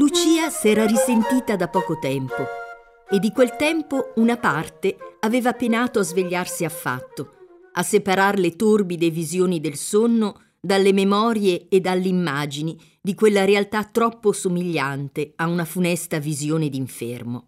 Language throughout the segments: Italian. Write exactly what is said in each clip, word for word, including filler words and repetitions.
Lucia s'era risentita da poco tempo e di quel tempo una parte aveva penato a svegliarsi affatto, a separar le torbide visioni del sonno dalle memorie e dalle immagini di quella realtà troppo somigliante a una funesta visione d'infermo.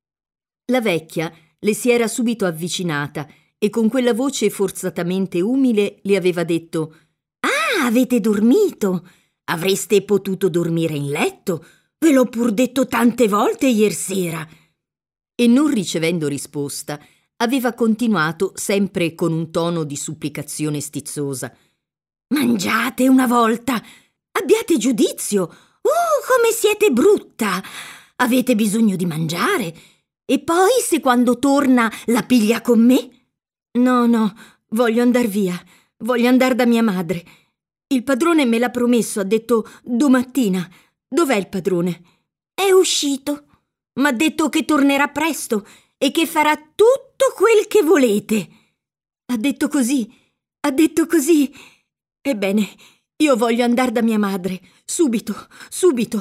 La vecchia le si era subito avvicinata e con quella voce forzatamente umile le aveva detto: «Ah, avete dormito? Avreste potuto dormire in letto? Ve l'ho pur detto tante volte iersera». E non ricevendo risposta, aveva continuato sempre con un tono di supplicazione stizzosa: «Mangiate una volta! Abbiate giudizio! Uh, come siete brutta! Avete bisogno di mangiare! E poi, se quando torna la piglia con me?» «No, no, voglio andar via, voglio andar da mia madre. Il padrone me l'ha promesso, ha detto domattina. Dov'è il padrone?» «È uscito. M'ha detto che tornerà presto e che farà tutto quel che volete». «Ha detto così, ha detto così. Ebbene, io voglio andar da mia madre, subito, subito».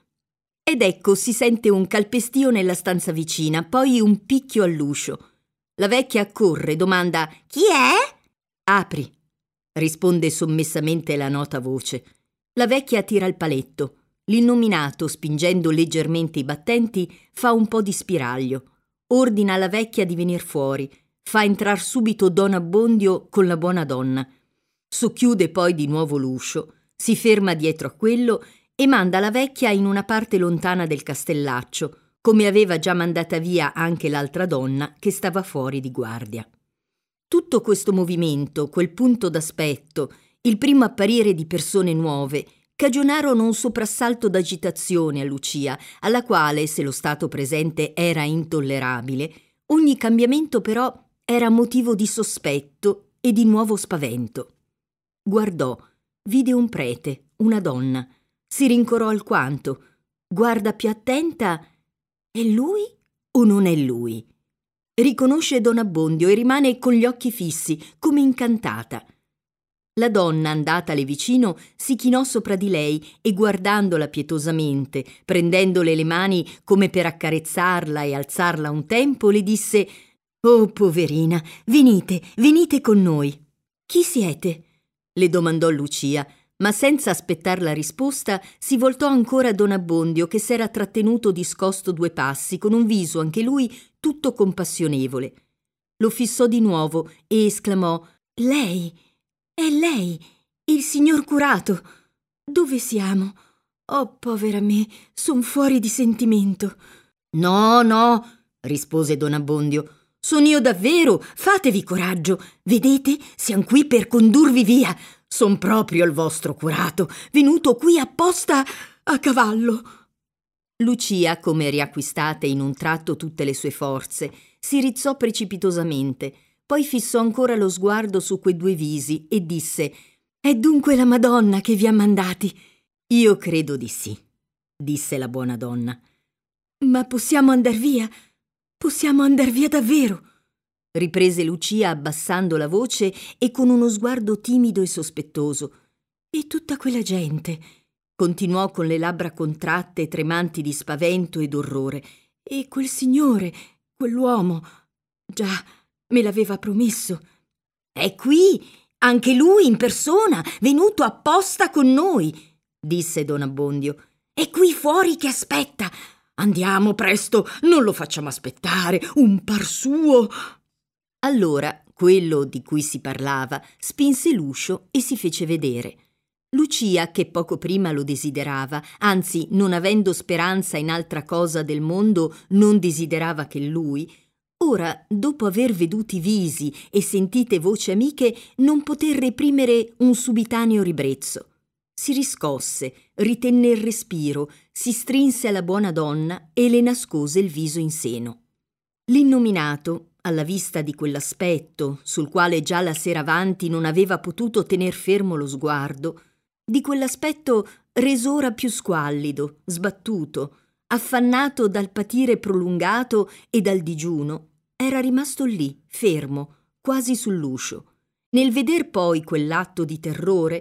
Ed ecco si sente un calpestio nella stanza vicina, poi un picchio all'uscio. La vecchia accorre, domanda: «Chi è?» «Apri», risponde sommessamente la nota voce. La vecchia tira il paletto. L'innominato, spingendo leggermente i battenti, fa un po' di spiraglio. Ordina alla vecchia di venir fuori. Fa entrar subito don Abbondio con la buona donna. Socchiude poi di nuovo l'uscio, si ferma dietro a quello e manda la vecchia in una parte lontana del castellaccio, come aveva già mandata via anche l'altra donna che stava fuori di guardia. Tutto questo movimento, quel punto d'aspetto, il primo apparire di persone nuove, cagionarono un soprassalto d'agitazione a Lucia, alla quale, se lo stato presente era intollerabile, ogni cambiamento però era motivo di sospetto e di nuovo spavento. Guardò, vide un prete, una donna, si rincorò alquanto, guarda più attenta: «È lui o non è lui?» Riconosce don Abbondio e rimane con gli occhi fissi, come incantata. La donna, andatale vicino, si chinò sopra di lei e guardandola pietosamente, prendendole le mani come per accarezzarla e alzarla un tempo, le disse: «Oh, poverina, venite, venite con noi». «Chi siete?» le domandò Lucia, ma senza aspettar la risposta si voltò ancora a don Abbondio, che s'era trattenuto discosto due passi, con un viso anche lui tutto compassionevole. Lo fissò di nuovo e esclamò: «Lei, è lei, il signor curato. Dove siamo? Oh, povera me, son fuori di sentimento». «No, no», rispose don Abbondio, «son io davvero, fatevi coraggio. Vedete, siam qui per condurvi via. Son proprio il vostro curato, venuto qui apposta a cavallo». Lucia, come riacquistate in un tratto tutte le sue forze, si rizzò precipitosamente, poi fissò ancora lo sguardo su quei due visi e disse: «È dunque la Madonna che vi ha mandati?» «Io credo di sì», disse la buona donna. «Ma possiamo andar via? Possiamo andar via davvero?» riprese Lucia abbassando la voce e con uno sguardo timido e sospettoso. «E tutta quella gente?» continuò con le labbra contratte, tremanti di spavento e d'orrore. «E quel signore, quell'uomo, già, me l'aveva promesso». «È qui, anche lui in persona, venuto apposta con noi», disse don Abbondio. «È qui fuori che aspetta. Andiamo presto, non lo facciamo aspettare, un par suo». Allora quello di cui si parlava spinse l'uscio e si fece vedere. Lucia, che poco prima lo desiderava, anzi, non avendo speranza in altra cosa del mondo, non desiderava che lui, ora, dopo aver veduti visi e sentite voci amiche, non poté reprimere un subitaneo ribrezzo. Si riscosse, ritenne il respiro, si strinse alla buona donna e le nascose il viso in seno. L'innominato, alla vista di quell'aspetto, sul quale già la sera avanti non aveva potuto tener fermo lo sguardo, di quell'aspetto res'ora più squallido, sbattuto, affannato dal patire prolungato e dal digiuno, era rimasto lì, fermo, quasi sull'uscio. Nel veder poi quell'atto di terrore,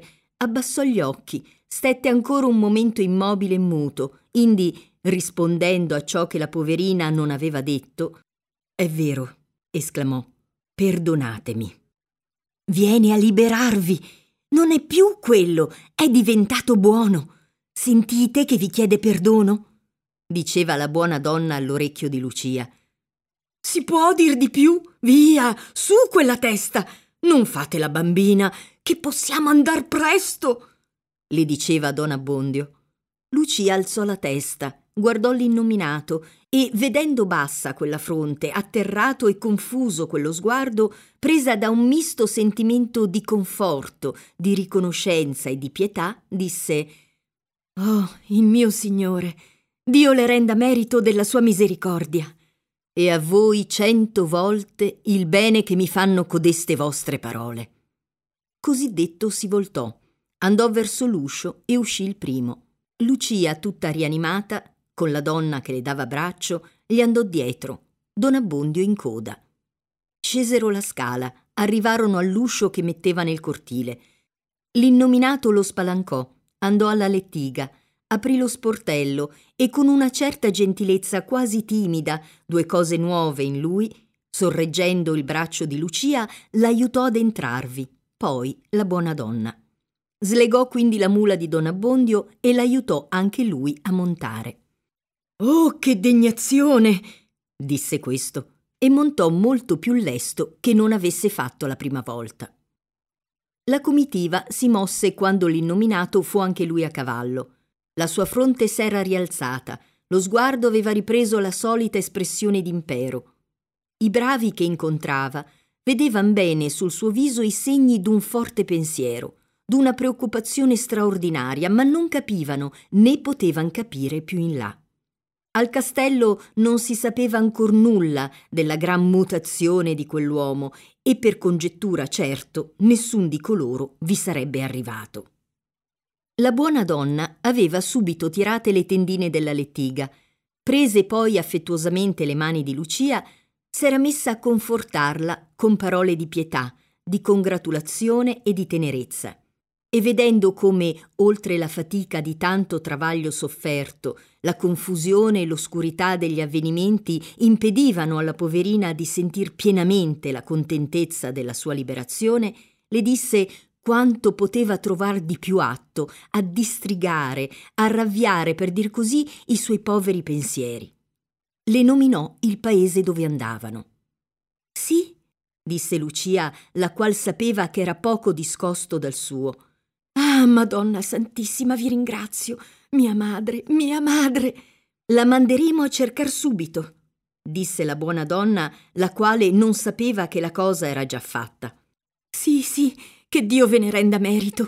abbassò gli occhi, stette ancora un momento immobile e muto, indi, rispondendo a ciò che la poverina non aveva detto: «È vero», esclamò, «perdonatemi». «Viene a liberarvi! Non è più quello, è diventato buono! Sentite che vi chiede perdono?» diceva la buona donna all'orecchio di Lucia. «Si può dir di più? Via, su quella testa! Non fate la bambina, che possiamo andar presto!» le diceva don Abbondio. Lucia alzò la testa, guardò l'innominato e, vedendo bassa quella fronte, atterrato e confuso quello sguardo, presa da un misto sentimento di conforto, di riconoscenza e di pietà, disse: «Oh, il mio Signore, Dio le renda merito della sua misericordia, e a voi cento volte il bene che mi fanno codeste vostre parole». Così detto si voltò, andò verso l'uscio e uscì il primo. Lucia, tutta rianimata, con la donna che le dava braccio, gli andò dietro, don Abbondio in coda. Scesero la scala, arrivarono all'uscio che metteva nel cortile. L'innominato lo spalancò, andò alla lettiga, aprì lo sportello e con una certa gentilezza quasi timida, due cose nuove in lui, sorreggendo il braccio di Lucia, l'aiutò ad entrarvi, poi la buona donna. Slegò quindi la mula di don Abbondio e l'aiutò anche lui a montare. «Oh, che degnazione!» disse questo, e montò molto più lesto che non avesse fatto la prima volta. La comitiva si mosse quando l'innominato fu anche lui a cavallo. La sua fronte s'era rialzata, lo sguardo aveva ripreso la solita espressione d'impero. I bravi che incontrava vedevan bene sul suo viso i segni d'un forte pensiero, d'una preoccupazione straordinaria, ma non capivano né potevan capire più in là. Al castello non si sapeva ancor nulla della gran mutazione di quell'uomo e per congettura, certo, nessun di coloro vi sarebbe arrivato. La buona donna aveva subito tirate le tendine della lettiga, prese poi affettuosamente le mani di Lucia, s'era messa a confortarla con parole di pietà, di congratulazione e di tenerezza. E vedendo come, oltre la fatica di tanto travaglio sofferto, la confusione e l'oscurità degli avvenimenti impedivano alla poverina di sentir pienamente la contentezza della sua liberazione, le disse quanto poteva trovar di più atto a distrigare, a ravviare, per dir così, i suoi poveri pensieri. Le nominò il paese dove andavano. «Sì», disse Lucia, la qual sapeva che era poco discosto dal suo. «Ah, Madonna Santissima, vi ringrazio, mia madre, mia madre!» «La manderemo a cercar subito», disse la buona donna, la quale non sapeva che la cosa era già fatta. «Sì, sì, che Dio ve ne renda merito.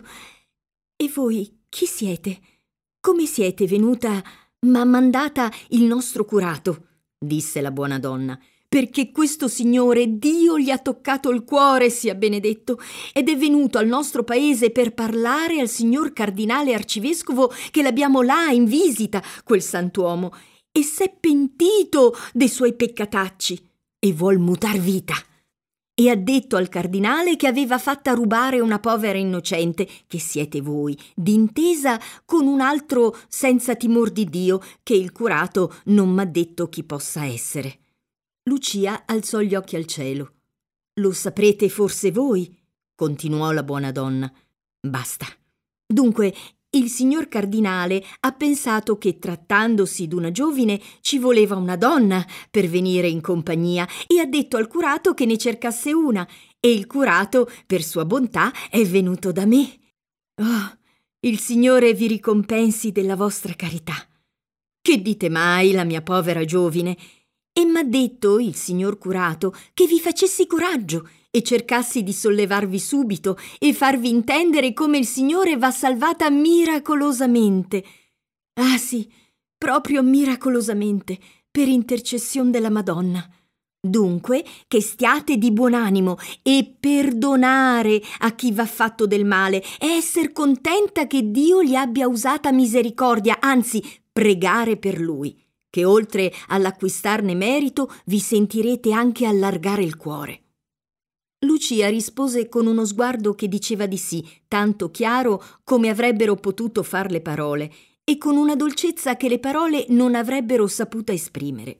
E voi chi siete? Come siete venuta? M'ha mandata il nostro curato», disse la buona donna, «perché questo signore Dio gli ha toccato il cuore, sia benedetto, ed è venuto al nostro paese per parlare al signor cardinale arcivescovo che l'abbiamo là in visita, quel sant'uomo, e s'è pentito dei suoi peccatacci e vuol mutar vita. E ha detto al cardinale che aveva fatta rubare una povera innocente, che siete voi, d'intesa con un altro senza timor di Dio, che il curato non m'ha detto chi possa essere». Lucia alzò gli occhi al cielo. «Lo saprete forse voi?» continuò la buona donna. «Basta. Dunque, il signor cardinale ha pensato che, trattandosi d'una giovine, ci voleva una donna per venire in compagnia e ha detto al curato che ne cercasse una, e il curato, per sua bontà, è venuto da me. Oh, il Signore vi ricompensi della vostra carità. Che dite mai, la mia povera giovine? E m'ha detto il signor curato che vi facessi coraggio e cercassi di sollevarvi subito e farvi intendere come il Signore v'ha salvata miracolosamente. Ah sì, proprio miracolosamente, per intercessione della Madonna. Dunque, che stiate di buon animo e perdonare a chi v'ha fatto del male e esser contenta che Dio gli abbia usata misericordia, anzi, pregare per lui, che oltre all'acquistarne merito vi sentirete anche allargare il cuore. Lucia rispose con uno sguardo che diceva di sì, tanto chiaro come avrebbero potuto far le parole, e con una dolcezza che le parole non avrebbero saputa esprimere.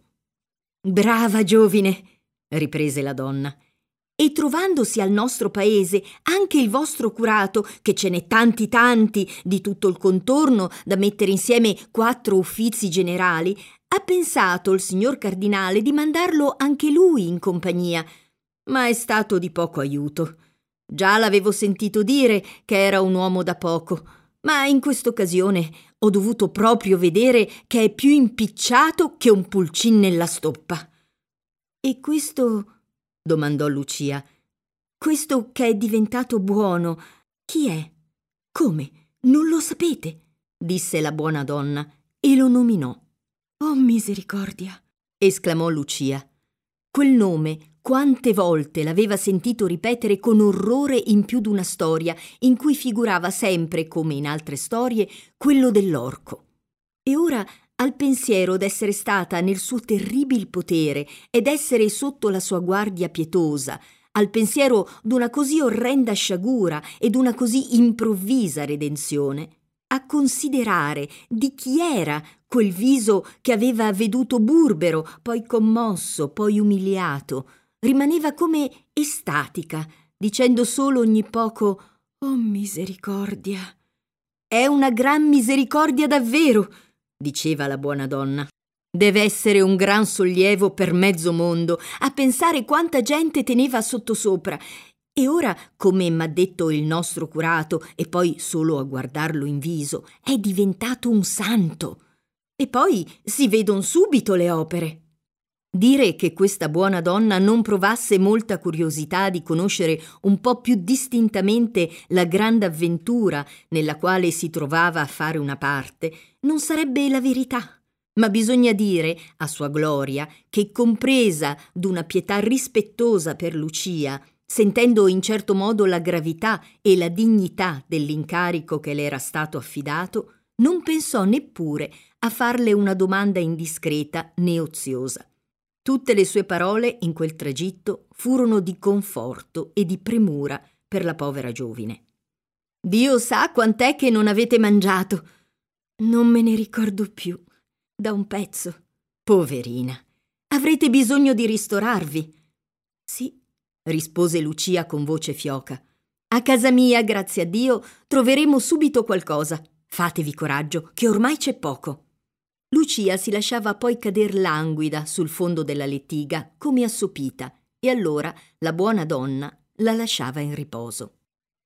«Brava giovine!» riprese la donna. «E trovandosi al nostro paese anche il vostro curato, che ce n'è tanti tanti di tutto il contorno da mettere insieme quattro uffizi generali, ha pensato il signor cardinale di mandarlo anche lui in compagnia, ma è stato di poco aiuto. Già l'avevo sentito dire che era un uomo da poco, ma in quest'occasione ho dovuto proprio vedere che è più impicciato che un pulcin nella stoppa». «E questo?» domandò Lucia. «Questo che è diventato buono, chi è? Come? Non lo sapete?» disse la buona donna e lo nominò. «Oh misericordia!» esclamò Lucia. Quel nome quante volte l'aveva sentito ripetere con orrore in più d'una storia in cui figurava sempre, come in altre storie, quello dell'orco. E ora, al pensiero d'essere stata nel suo terribil potere ed essere sotto la sua guardia pietosa, al pensiero d'una così orrenda sciagura e d'una così improvvisa redenzione, a considerare di chi era quel viso che aveva veduto burbero, poi commosso, poi umiliato, rimaneva come estatica, dicendo solo ogni poco «Oh misericordia!» «È una gran misericordia davvero!» diceva la buona donna. «Deve essere un gran sollievo per mezzo mondo a pensare quanta gente teneva sottosopra. E ora, come m'ha detto il nostro curato, e poi solo a guardarlo in viso, è diventato un santo. E poi si vedon subito le opere». Dire che questa buona donna non provasse molta curiosità di conoscere un po' più distintamente la grande avventura nella quale si trovava a fare una parte non sarebbe la verità, ma bisogna dire, a sua gloria, che compresa d'una pietà rispettosa per Lucia, sentendo in certo modo la gravità e la dignità dell'incarico che le era stato affidato, non pensò neppure a farle una domanda indiscreta né oziosa. Tutte le sue parole in quel tragitto furono di conforto e di premura per la povera giovine. «Dio sa quant'è che non avete mangiato!» «Non me ne ricordo più, da un pezzo». «Poverina, avrete bisogno di ristorarvi». «Sì», rispose Lucia con voce fioca. «A casa mia, grazie a Dio, troveremo subito qualcosa. Fatevi coraggio, che ormai c'è poco». Lucia si lasciava poi cader languida sul fondo della lettiga, come assopita, e allora la buona donna la lasciava in riposo.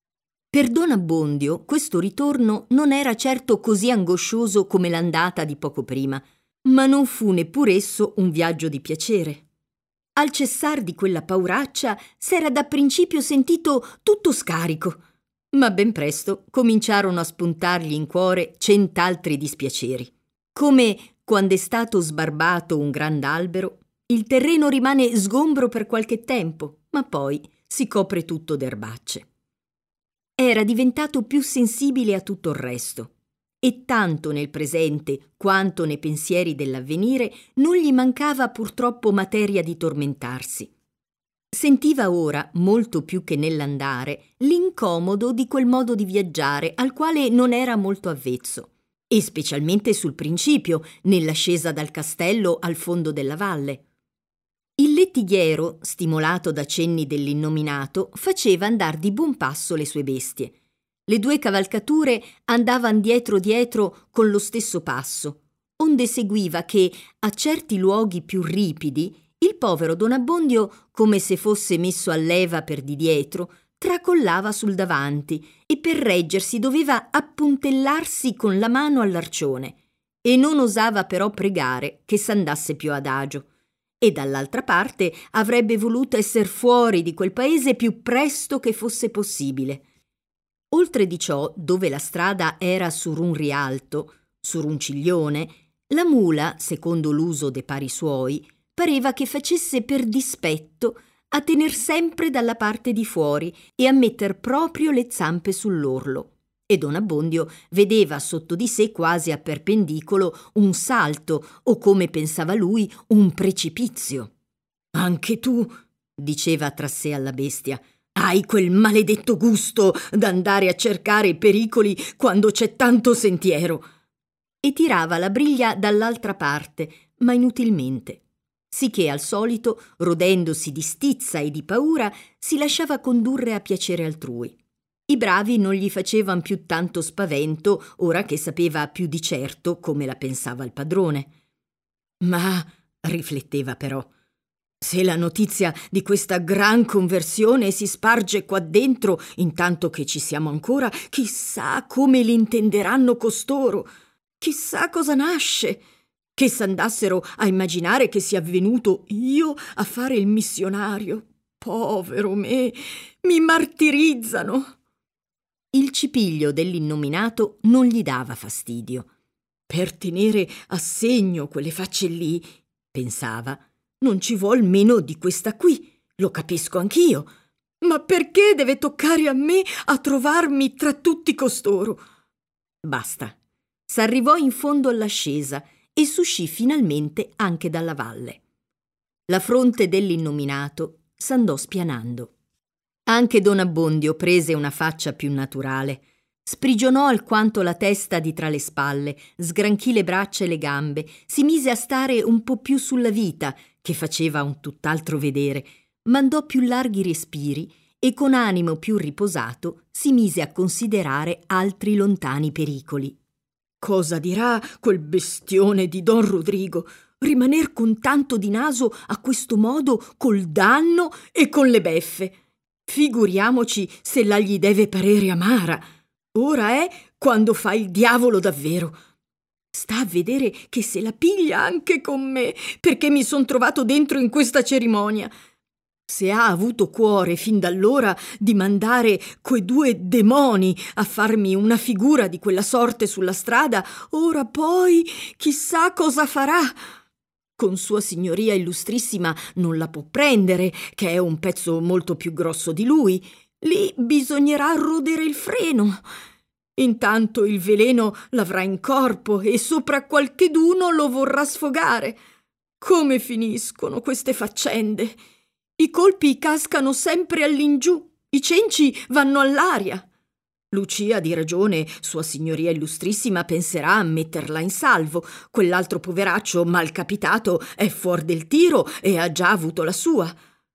Per don Abbondio questo ritorno non era certo così angoscioso come l'andata di poco prima, ma non fu neppur esso un viaggio di piacere. Al cessar di quella pauraccia s'era da principio sentito tutto scarico, ma ben presto cominciarono a spuntargli in cuore cent'altri dispiaceri. Come quando è stato sbarbato un grand'albero, il terreno rimane sgombro per qualche tempo, ma poi si copre tutto d'erbacce. Era diventato più sensibile a tutto il resto, e tanto nel presente quanto nei pensieri dell'avvenire non gli mancava purtroppo materia di tormentarsi. Sentiva ora, molto più che nell'andare, l'incomodo di quel modo di viaggiare al quale non era molto avvezzo, e specialmente sul principio, nell'ascesa dal castello al fondo della valle. Il lettighiero, stimolato da cenni dell'innominato, faceva andar di buon passo le sue bestie. Le due cavalcature andavan dietro dietro con lo stesso passo, onde seguiva che, a certi luoghi più ripidi, il povero don Abbondio, come se fosse messo a leva per di dietro, tracollava sul davanti e per reggersi doveva appuntellarsi con la mano all'arcione e non osava però pregare che s'andasse più adagio, e dall'altra parte avrebbe voluto esser fuori di quel paese più presto che fosse possibile. Oltre di ciò, dove la strada era sur un rialto, sur un ciglione, la mula, secondo l'uso de pari suoi, pareva che facesse per dispetto a tener sempre dalla parte di fuori e a metter proprio le zampe sull'orlo, e don Abbondio vedeva sotto di sé quasi a perpendicolo un salto o, come pensava lui, un precipizio. «Anche tu», diceva tra sé alla bestia. Hai quel maledetto gusto d'andare a cercare i pericoli quando c'è tanto sentiero. E tirava la briglia dall'altra parte, ma inutilmente. Sicché al solito, rodendosi di stizza e di paura, si lasciava condurre a piacere altrui. I bravi non gli facevan più tanto spavento, ora che sapeva più di certo come la pensava il padrone. Ma, rifletteva però, se la notizia di questa gran conversione si sparge qua dentro, intanto che ci siamo ancora, chissà come l'intenderanno costoro, chissà cosa nasce, che s'andassero a immaginare che sia venuto io a fare il missionario. Povero me, mi martirizzano. Il cipiglio dell'innominato non gli dava fastidio. Per tenere a segno quelle facce lì, pensava, non ci vuol meno di questa qui, lo capisco anch'io. Ma perché deve toccare a me a trovarmi tra tutti costoro? Basta. S'arrivò in fondo all'ascesa e s'uscì finalmente anche dalla valle. La fronte dell'innominato s'andò spianando. Anche don Abbondio prese una faccia più naturale. Sprigionò alquanto la testa di tra le spalle, sgranchì le braccia e le gambe, si mise a stare un po' più sulla vita, che faceva un tutt'altro vedere, mandò più larghi respiri e con animo più riposato si mise a considerare altri lontani pericoli. Cosa dirà quel bestione di don Rodrigo? Rimaner con tanto di naso a questo modo col danno e con le beffe. Figuriamoci se la gli deve parere amara. Ora è quando fa il diavolo davvero. Sta a vedere che se la piglia anche con me, perché mi son trovato dentro in questa cerimonia. Se ha avuto cuore fin d'allora di mandare quei due demoni a farmi una figura di quella sorte sulla strada, ora poi chissà cosa farà. Con sua signoria illustrissima non la può prendere, che è un pezzo molto più grosso di lui. Lì bisognerà rodere il freno. Intanto il veleno l'avrà in corpo e sopra qualcheduno lo vorrà sfogare. Come finiscono queste faccende? I colpi cascano sempre all'ingiù, i cenci vanno all'aria. Lucia, di ragione, sua signoria illustrissima penserà a metterla in salvo. Quell'altro poveraccio malcapitato è fuor del tiro e ha già avuto la sua.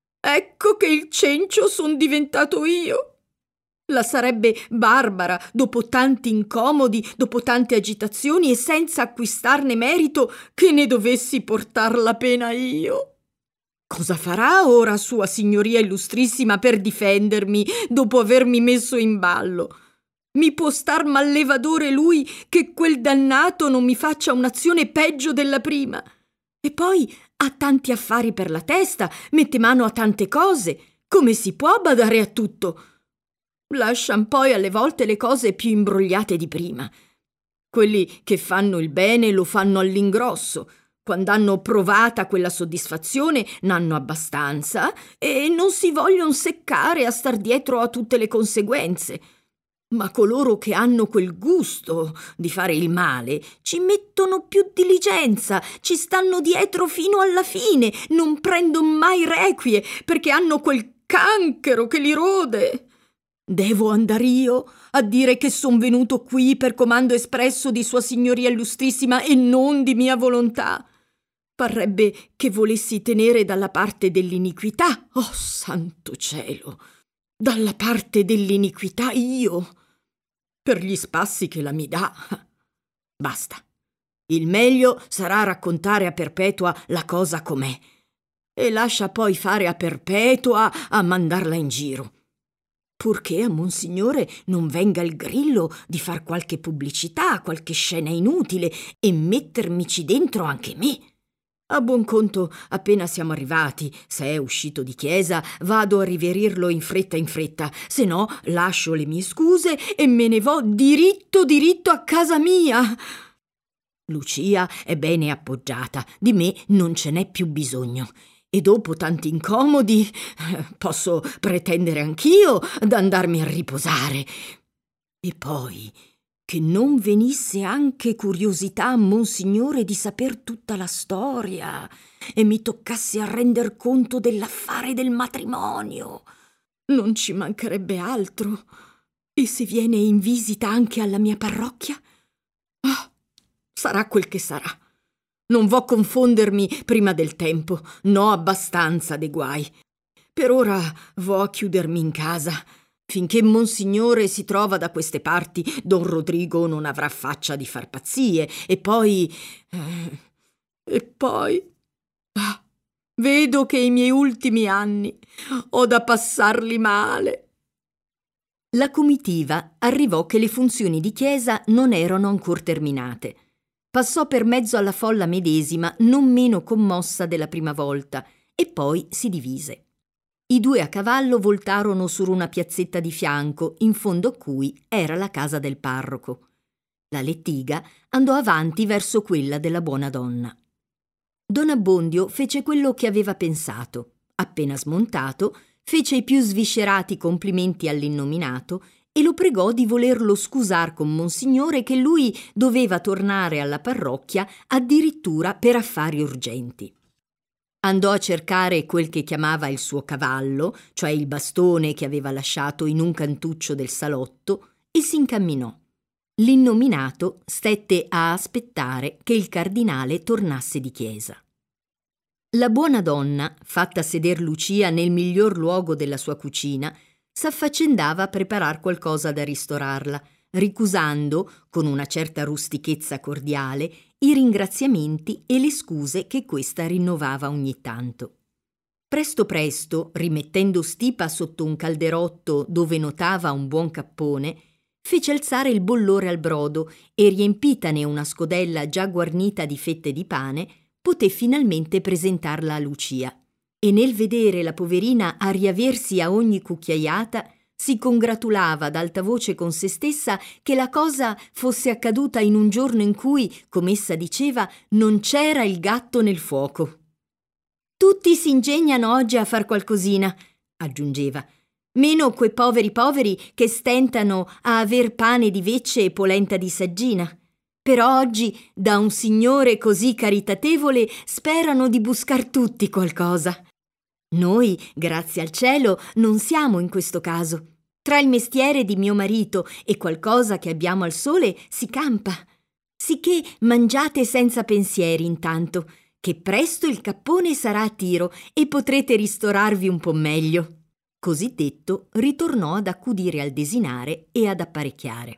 Ecco che il cencio son diventato io. La sarebbe barbara, dopo tanti incomodi, dopo tante agitazioni e senza acquistarne merito, che ne dovessi portar la pena io. Cosa farà ora sua signoria illustrissima per difendermi dopo avermi messo in ballo? Mi può star mallevadore lui che quel dannato non mi faccia un'azione peggio della prima. E poi ha tanti affari per la testa, mette mano a tante cose. Come si può badare a tutto? Lascian poi alle volte le cose più imbrogliate di prima. Quelli che fanno il bene lo fanno all'ingrosso. Quando hanno provata quella soddisfazione n'hanno abbastanza e non si voglion seccare a star dietro a tutte le conseguenze. Ma coloro che hanno quel gusto di fare il male ci mettono più diligenza, ci stanno dietro fino alla fine, non prendon mai requie perché hanno quel canchero che li rode. Devo andar io a dire che son venuto qui per comando espresso di sua signoria illustrissima e non di mia volontà? Parrebbe che volessi tenere dalla parte dell'iniquità. Oh, santo cielo! Dalla parte dell'iniquità io! Per gli spassi che la mi dà. Basta. Il meglio sarà raccontare a Perpetua la cosa com'è e lascia poi fare a Perpetua a mandarla in giro. Purché a Monsignore non venga il grillo di far qualche pubblicità, qualche scena inutile e mettermici dentro anche me. A buon conto, appena siamo arrivati, se è uscito di chiesa, vado a riverirlo in fretta in fretta, se no lascio le mie scuse e me ne vo diritto diritto a casa mia. Lucia è bene appoggiata, di me non ce n'è più bisogno. E dopo tanti incomodi posso pretendere anch'io d'andarmi a riposare. E poi, che non venisse anche curiosità a Monsignore di saper tutta la storia e mi toccasse a render conto dell'affare del matrimonio. Non ci mancherebbe altro. E se viene in visita anche alla mia parrocchia? Ah, sarà quel che sarà. Non vo confondermi prima del tempo, n'ho abbastanza de guai. Per ora vo a chiudermi in casa. Finché Monsignore si trova da queste parti, Don Rodrigo non avrà faccia di far pazzie. E poi... Eh, e poi... Ah, vedo che i miei ultimi anni ho da passarli male. La comitiva arrivò che le funzioni di chiesa non erano ancor terminate. Passò per mezzo alla folla medesima, non meno commossa della prima volta, e poi si divise. I due a cavallo voltarono su una piazzetta di fianco, in fondo a cui era la casa del parroco. La lettiga andò avanti verso quella della buona donna. Don Abbondio fece quello che aveva pensato. Appena smontato, fece i più sviscerati complimenti all'innominato e lo pregò di volerlo scusar con Monsignore che lui doveva tornare alla parrocchia addirittura per affari urgenti. Andò a cercare quel che chiamava il suo cavallo, cioè il bastone che aveva lasciato in un cantuccio del salotto, e si incamminò. L'innominato stette a aspettare che il cardinale tornasse di chiesa. La buona donna, fatta seder Lucia nel miglior luogo della sua cucina, s'affaccendava a preparar qualcosa da ristorarla, ricusando, con una certa rustichezza cordiale, i ringraziamenti e le scuse che questa rinnovava ogni tanto. Presto presto, rimettendo stipa sotto un calderotto dove notava un buon cappone, fece alzare il bollore al brodo e, riempitane una scodella già guarnita di fette di pane, poté finalmente presentarla a Lucia. E nel vedere la poverina a riaversi a ogni cucchiaiata, si congratulava ad alta voce con se stessa che la cosa fosse accaduta in un giorno in cui, come essa diceva, non c'era il gatto nel fuoco. «Tutti si ingegnano oggi a far qualcosina», aggiungeva, «meno quei poveri poveri che stentano a aver pane di vecce e polenta di saggina. Però oggi, da un signore così caritatevole, sperano di buscar tutti qualcosa. Noi, grazie al cielo, non siamo in questo caso. Tra il mestiere di mio marito e qualcosa che abbiamo al sole si campa. Sicché mangiate senza pensieri intanto, che presto il cappone sarà a tiro e potrete ristorarvi un po' meglio». Così detto, ritornò ad accudire al desinare e ad apparecchiare.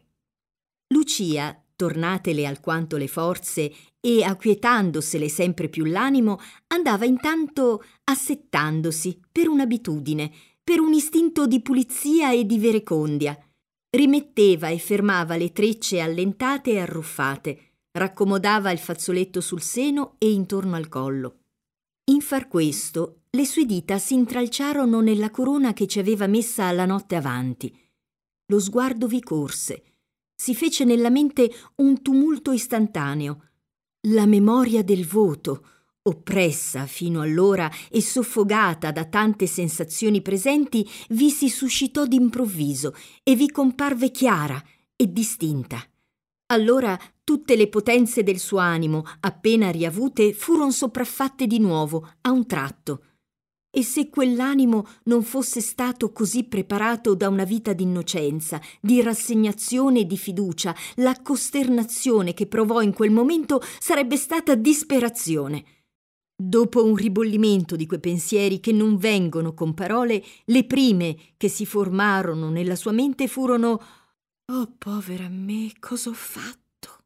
Lucia, tornatele alquanto le forze e acquietandosele sempre più l'animo, andava intanto assettandosi per un'abitudine, per un istinto di pulizia e di verecondia. Rimetteva e fermava le trecce allentate e arruffate, raccomodava il fazzoletto sul seno e intorno al collo. In far questo, le sue dita si intralciarono nella corona che ci aveva messa la notte avanti. Lo sguardo vi corse. Si fece nella mente un tumulto istantaneo. La memoria del voto, oppressa fino allora e soffogata da tante sensazioni presenti, vi si suscitò d'improvviso e vi comparve chiara e distinta. Allora tutte le potenze del suo animo, appena riavute, furono sopraffatte di nuovo, a un tratto. E se quell'animo non fosse stato così preparato da una vita d'innocenza, di rassegnazione e di fiducia, la costernazione che provò in quel momento sarebbe stata disperazione. Dopo un ribollimento di quei pensieri che non vengono con parole, le prime che si formarono nella sua mente furono: «Oh, povera me, cosa ho fatto?»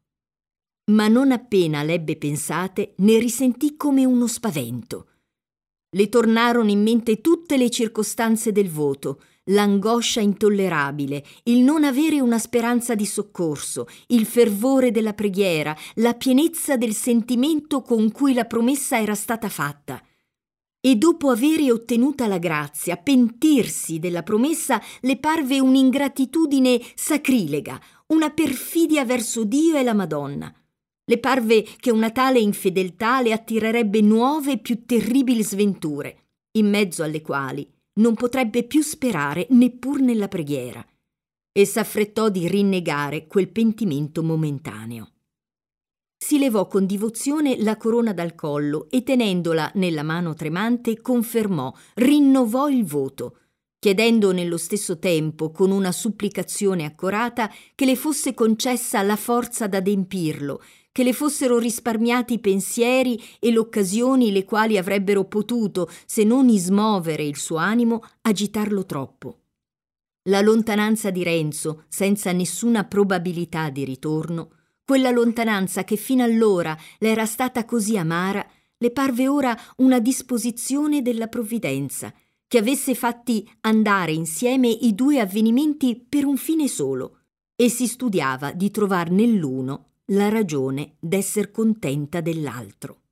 Ma non appena l'ebbe pensate, ne risentì come uno spavento. Le tornarono in mente tutte le circostanze del voto, l'angoscia intollerabile, il non avere una speranza di soccorso, il fervore della preghiera, la pienezza del sentimento con cui la promessa era stata fatta. E dopo avere ottenuta la grazia, pentirsi della promessa le parve un'ingratitudine sacrilega, una perfidia verso Dio e la Madonna. Le parve che una tale infedeltà le attirerebbe nuove e più terribili sventure, in mezzo alle quali non potrebbe più sperare neppur nella preghiera. e s'affrettò di rinnegare quel pentimento momentaneo. Si levò con divozione la corona dal collo e tenendola nella mano tremante confermò, rinnovò il voto, chiedendo nello stesso tempo, con una supplicazione accorata, che le fosse concessa la forza d'adempirlo, che le fossero risparmiati i pensieri e l'occasioni le quali avrebbero potuto, se non ismovere il suo animo, agitarlo troppo. La lontananza di Renzo, senza nessuna probabilità di ritorno, quella lontananza che fino allora le era stata così amara, le parve ora una disposizione della provvidenza, che avesse fatti andare insieme i due avvenimenti per un fine solo, e si studiava di trovar nell'uno la ragione d'esser contenta dell'altro.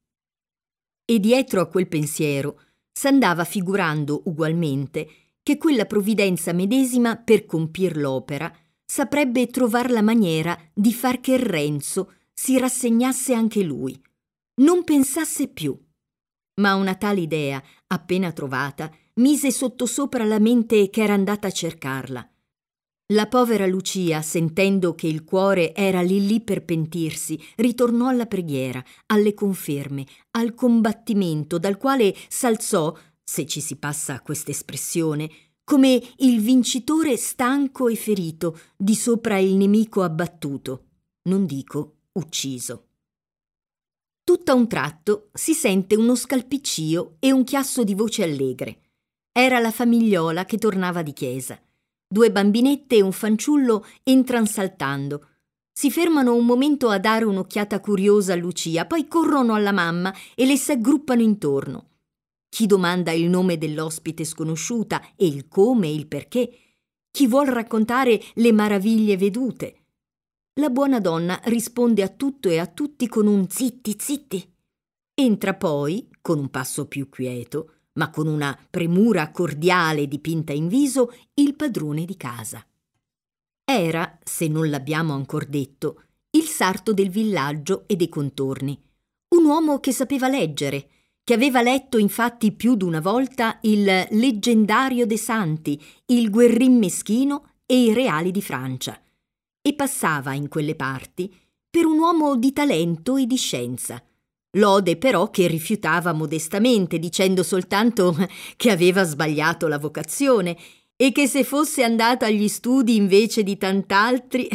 E dietro a quel pensiero s'andava figurando ugualmente che quella provvidenza medesima, per compir l'opera, saprebbe trovar la maniera di far che Renzo si rassegnasse anche lui, non pensasse più. Ma una tale idea, appena trovata, mise sottosopra la mente che era andata a cercarla. La povera Lucia, sentendo che il cuore era lì lì per pentirsi, ritornò alla preghiera, alle conferme, al combattimento dal quale s'alzò, se ci si passa questa espressione, come il vincitore stanco e ferito di sopra il nemico abbattuto, non dico ucciso. Tutt'a un tratto si sente uno scalpiccio e un chiasso di voci allegre. Era la famigliola che tornava di chiesa. Due bambinette e un fanciullo entran saltando. Si fermano un momento a dare un'occhiata curiosa a Lucia, poi corrono alla mamma e le s'aggruppano intorno. Chi domanda il nome dell'ospite sconosciuta e il come e il perché. Chi vuol raccontare le maraviglie vedute. La buona donna risponde a tutto e a tutti con un zitti zitti. Entra poi, con un passo più quieto, ma con una premura cordiale dipinta in viso, il padrone di casa. Era, se non l'abbiamo ancor detto, il sarto del villaggio e dei contorni, un uomo che sapeva leggere, che aveva letto infatti più d'una volta il Leggendario de' Santi, il Guerrin Meschino e i Reali di Francia, e passava in quelle parti per un uomo di talento e di scienza, lode però che rifiutava modestamente, dicendo soltanto che aveva sbagliato la vocazione e che se fosse andato agli studi invece di tant'altri.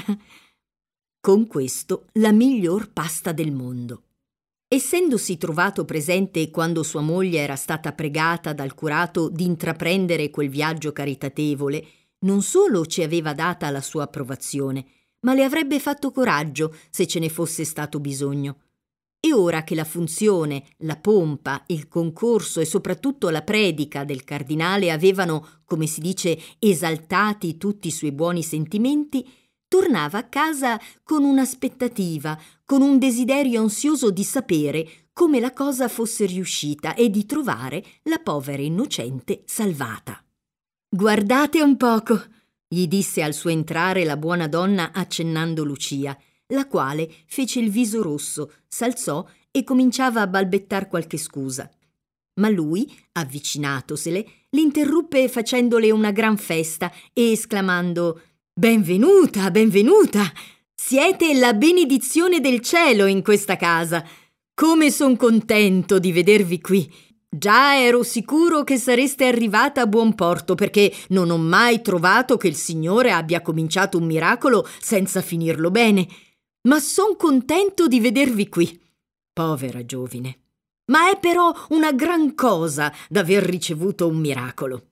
Con questo la miglior pasta del mondo. Essendosi trovato presente quando sua moglie era stata pregata dal curato di intraprendere quel viaggio caritatevole, non solo ci aveva data la sua approvazione, ma le avrebbe fatto coraggio se ce ne fosse stato bisogno. E ora che la funzione, la pompa, il concorso e soprattutto la predica del cardinale avevano, come si dice, esaltati tutti i suoi buoni sentimenti, tornava a casa con un'aspettativa, con un desiderio ansioso di sapere come la cosa fosse riuscita e di trovare la povera innocente salvata. «Guardate un poco», gli disse al suo entrare la buona donna accennando Lucia, la quale fece il viso rosso, s'alzò e cominciava a balbettar qualche scusa. Ma lui, avvicinatosele, l'interruppe facendole una gran festa e esclamando: «Benvenuta, benvenuta! Siete la benedizione del cielo in questa casa! Come son contento di vedervi qui! Già ero sicuro che sareste arrivata a buon porto, perché non ho mai trovato che il Signore abbia cominciato un miracolo senza finirlo bene. Ma son contento di vedervi qui, povera giovine. Ma è però una gran cosa d'aver ricevuto un miracolo».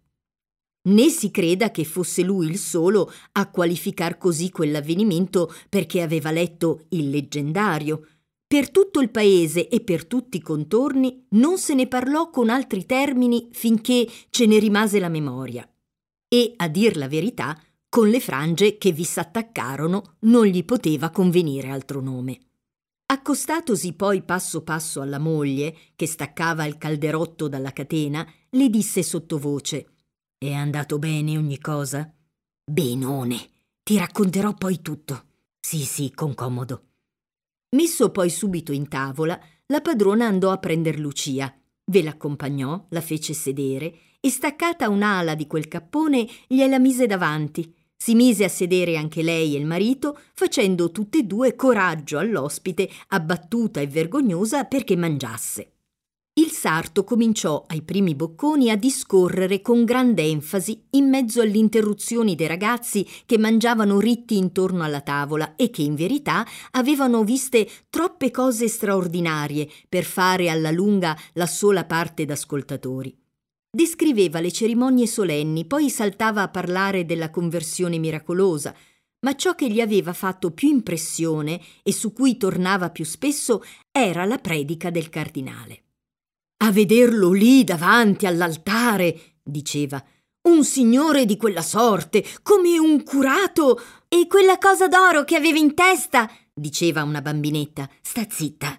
Né si creda che fosse lui il solo a qualificar così quell'avvenimento perché aveva letto il leggendario. Per tutto il paese e per tutti i contorni non se ne parlò con altri termini finché ce ne rimase la memoria. E, a dir la verità, con le frange che vi s'attaccarono non gli poteva convenire altro nome. Accostatosi poi passo passo alla moglie, che staccava il calderotto dalla catena, le disse sottovoce: «È andato bene ogni cosa?» «Benone, ti racconterò poi tutto. Sì, sì, con comodo». Messo poi subito in tavola, la padrona andò a prender Lucia, ve l'accompagnò, la fece sedere e staccata un'ala di quel cappone gliela mise davanti, Si mise a sedere anche lei e il marito, facendo tutte e due coraggio all'ospite, abbattuta e vergognosa perché mangiasse. Il sarto cominciò ai primi bocconi a discorrere con grande enfasi in mezzo alle interruzioni dei ragazzi che mangiavano ritti intorno alla tavola e che in verità avevano viste troppe cose straordinarie per fare alla lunga la sola parte d'ascoltatori. Descriveva le cerimonie solenni, poi saltava a parlare della conversione miracolosa, ma ciò che gli aveva fatto più impressione e su cui tornava più spesso era la predica del cardinale. «A vederlo lì davanti all'altare», diceva, «un signore di quella sorte, come un curato...» «E quella cosa d'oro che aveva in testa», diceva una bambinetta. «Sta zitta».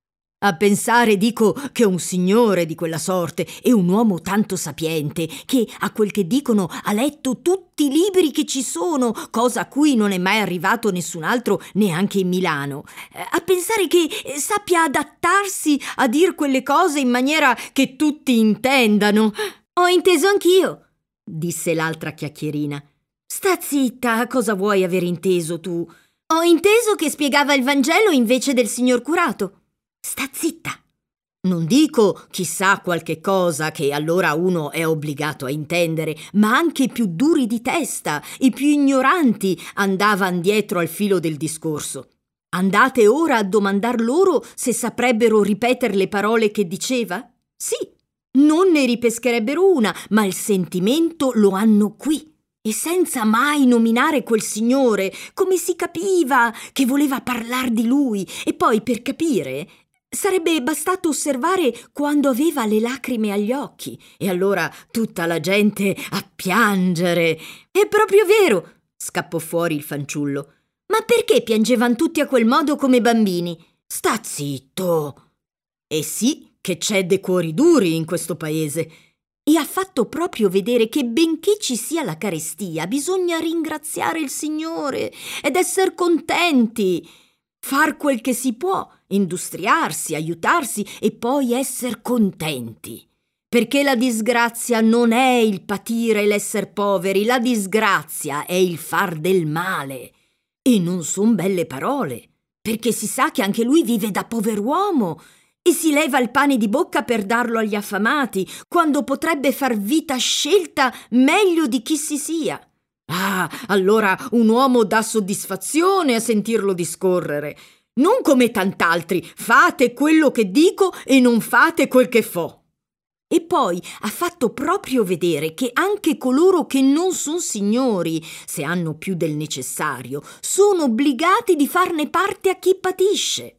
«A pensare, dico, che un signore di quella sorte e un uomo tanto sapiente che, a quel che dicono, ha letto tutti i libri che ci sono, cosa a cui non è mai arrivato nessun altro neanche in Milano. A pensare che sappia adattarsi a dir quelle cose in maniera che tutti intendano». «Ho inteso anch'io», disse l'altra chiacchierina. «Sta zitta, cosa vuoi aver inteso tu?» «Ho inteso che spiegava il Vangelo invece del signor curato». «Sta zitta!» «Non dico chissà qualche cosa che allora uno è obbligato a intendere, ma anche più duri di testa, i più ignoranti andavan dietro al filo del discorso. Andate ora a domandar loro se saprebbero ripetere le parole che diceva? Sì, non ne ripescherebbero una, ma il sentimento lo hanno qui. E senza mai nominare quel signore, come si capiva che voleva parlar di lui, e poi per capire sarebbe bastato osservare quando aveva le lacrime agli occhi, e allora tutta la gente a piangere. «È proprio vero», scappò fuori il fanciullo. «Ma perché piangevan tutti a quel modo come bambini?» «Sta zitto!» «E sì che c'è de cuori duri in questo paese». E ha fatto proprio vedere che benché ci sia la carestia, bisogna ringraziare il Signore ed esser contenti, far quel che si può, industriarsi, aiutarsi e poi esser contenti. Perché la disgrazia non è il patire e l'esser poveri, la disgrazia è il far del male. E non son belle parole, perché si sa che anche lui vive da pover'uomo e si leva il pane di bocca per darlo agli affamati, quando potrebbe far vita scelta meglio di chi si sia. Ah, allora un uomo dà soddisfazione a sentirlo discorrere, non come tant'altri, fate quello che dico e non fate quel che fo. E poi ha fatto proprio vedere che anche coloro che non son signori, se hanno più del necessario, sono obbligati di farne parte a chi patisce.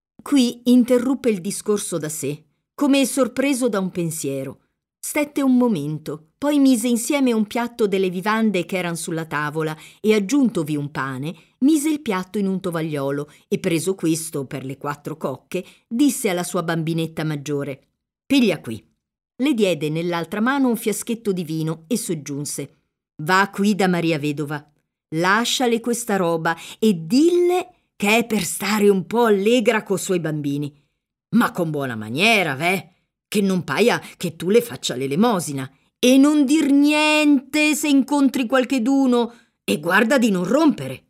Qui interruppe il discorso da sé, come sorpreso da un pensiero. Stette un momento, poi mise insieme un piatto delle vivande che eran sulla tavola e, aggiuntovi un pane, mise il piatto in un tovagliolo e, preso questo per le quattro cocche, disse alla sua bambinetta maggiore: «Piglia qui». Le diede nell'altra mano un fiaschetto di vino e soggiunse: «Va qui da Maria Vedova, lasciale questa roba e dille che è per stare un po' allegra co' suoi bambini, ma con buona maniera, veh, che non paia che tu le faccia l'elemosina, e non dir niente se incontri qualcheduno, e guarda di non rompere».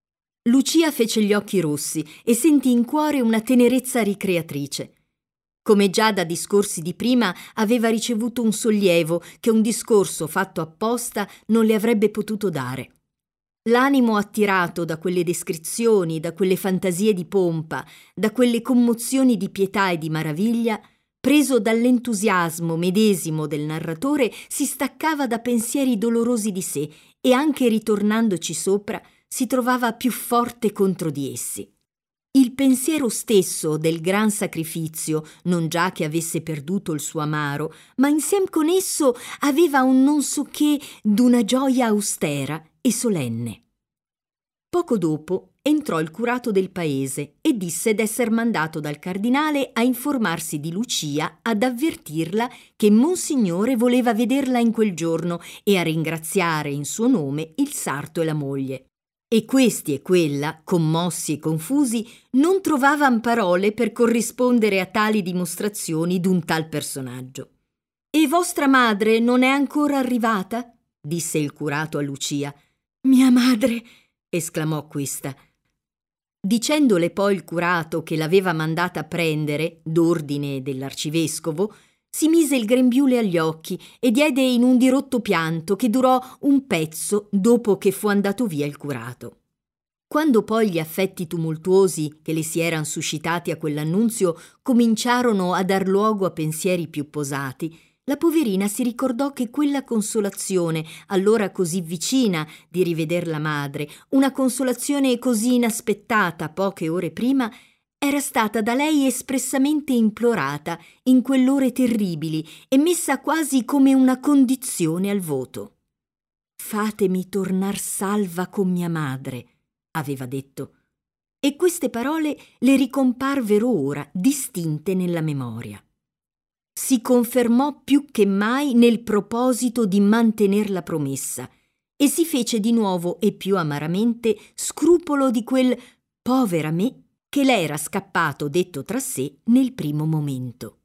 Lucia fece gli occhi rossi e sentì in cuore una tenerezza ricreatrice. Come già da discorsi di prima aveva ricevuto un sollievo che un discorso fatto apposta non le avrebbe potuto dare. L'animo attirato da quelle descrizioni, da quelle fantasie di pompa, da quelle commozioni di pietà e di maraviglia, preso dall'entusiasmo medesimo del narratore, si staccava da pensieri dolorosi di sé e anche ritornandoci sopra si trovava più forte contro di essi. Il pensiero stesso del gran sacrificio, non già che avesse perduto il suo amaro, ma insiem con esso aveva un non so che d'una gioia austera e solenne. Poco dopo entrò il curato del paese e disse d'esser mandato dal cardinale a informarsi di Lucia, ad avvertirla che Monsignore voleva vederla in quel giorno e a ringraziare in suo nome il sarto e la moglie. E questi e quella, commossi e confusi, non trovavan parole per corrispondere a tali dimostrazioni d'un tal personaggio. «E vostra madre non è ancora arrivata?» disse il curato a Lucia. Mia madre!» esclamò questa. Dicendole poi il curato che l'aveva mandata a prendere, d'ordine dell'arcivescovo, si mise il grembiule agli occhi e diede in un dirotto pianto che durò un pezzo dopo che fu andato via il curato. Quando poi gli affetti tumultuosi che le si eran suscitati a quell'annunzio cominciarono a dar luogo a pensieri più posati, la poverina si ricordò che quella consolazione, allora così vicina di riveder la madre, una consolazione così inaspettata poche ore prima, era stata da lei espressamente implorata in quell'ore terribili e messa quasi come una condizione al voto. «Fatemi tornar salva con mia madre», aveva detto, e queste parole le ricomparvero ora distinte nella memoria. Si confermò più che mai nel proposito di mantener la promessa e si fece di nuovo e più amaramente scrupolo di quel «povera me» che le era scappato detto tra sé nel primo momento.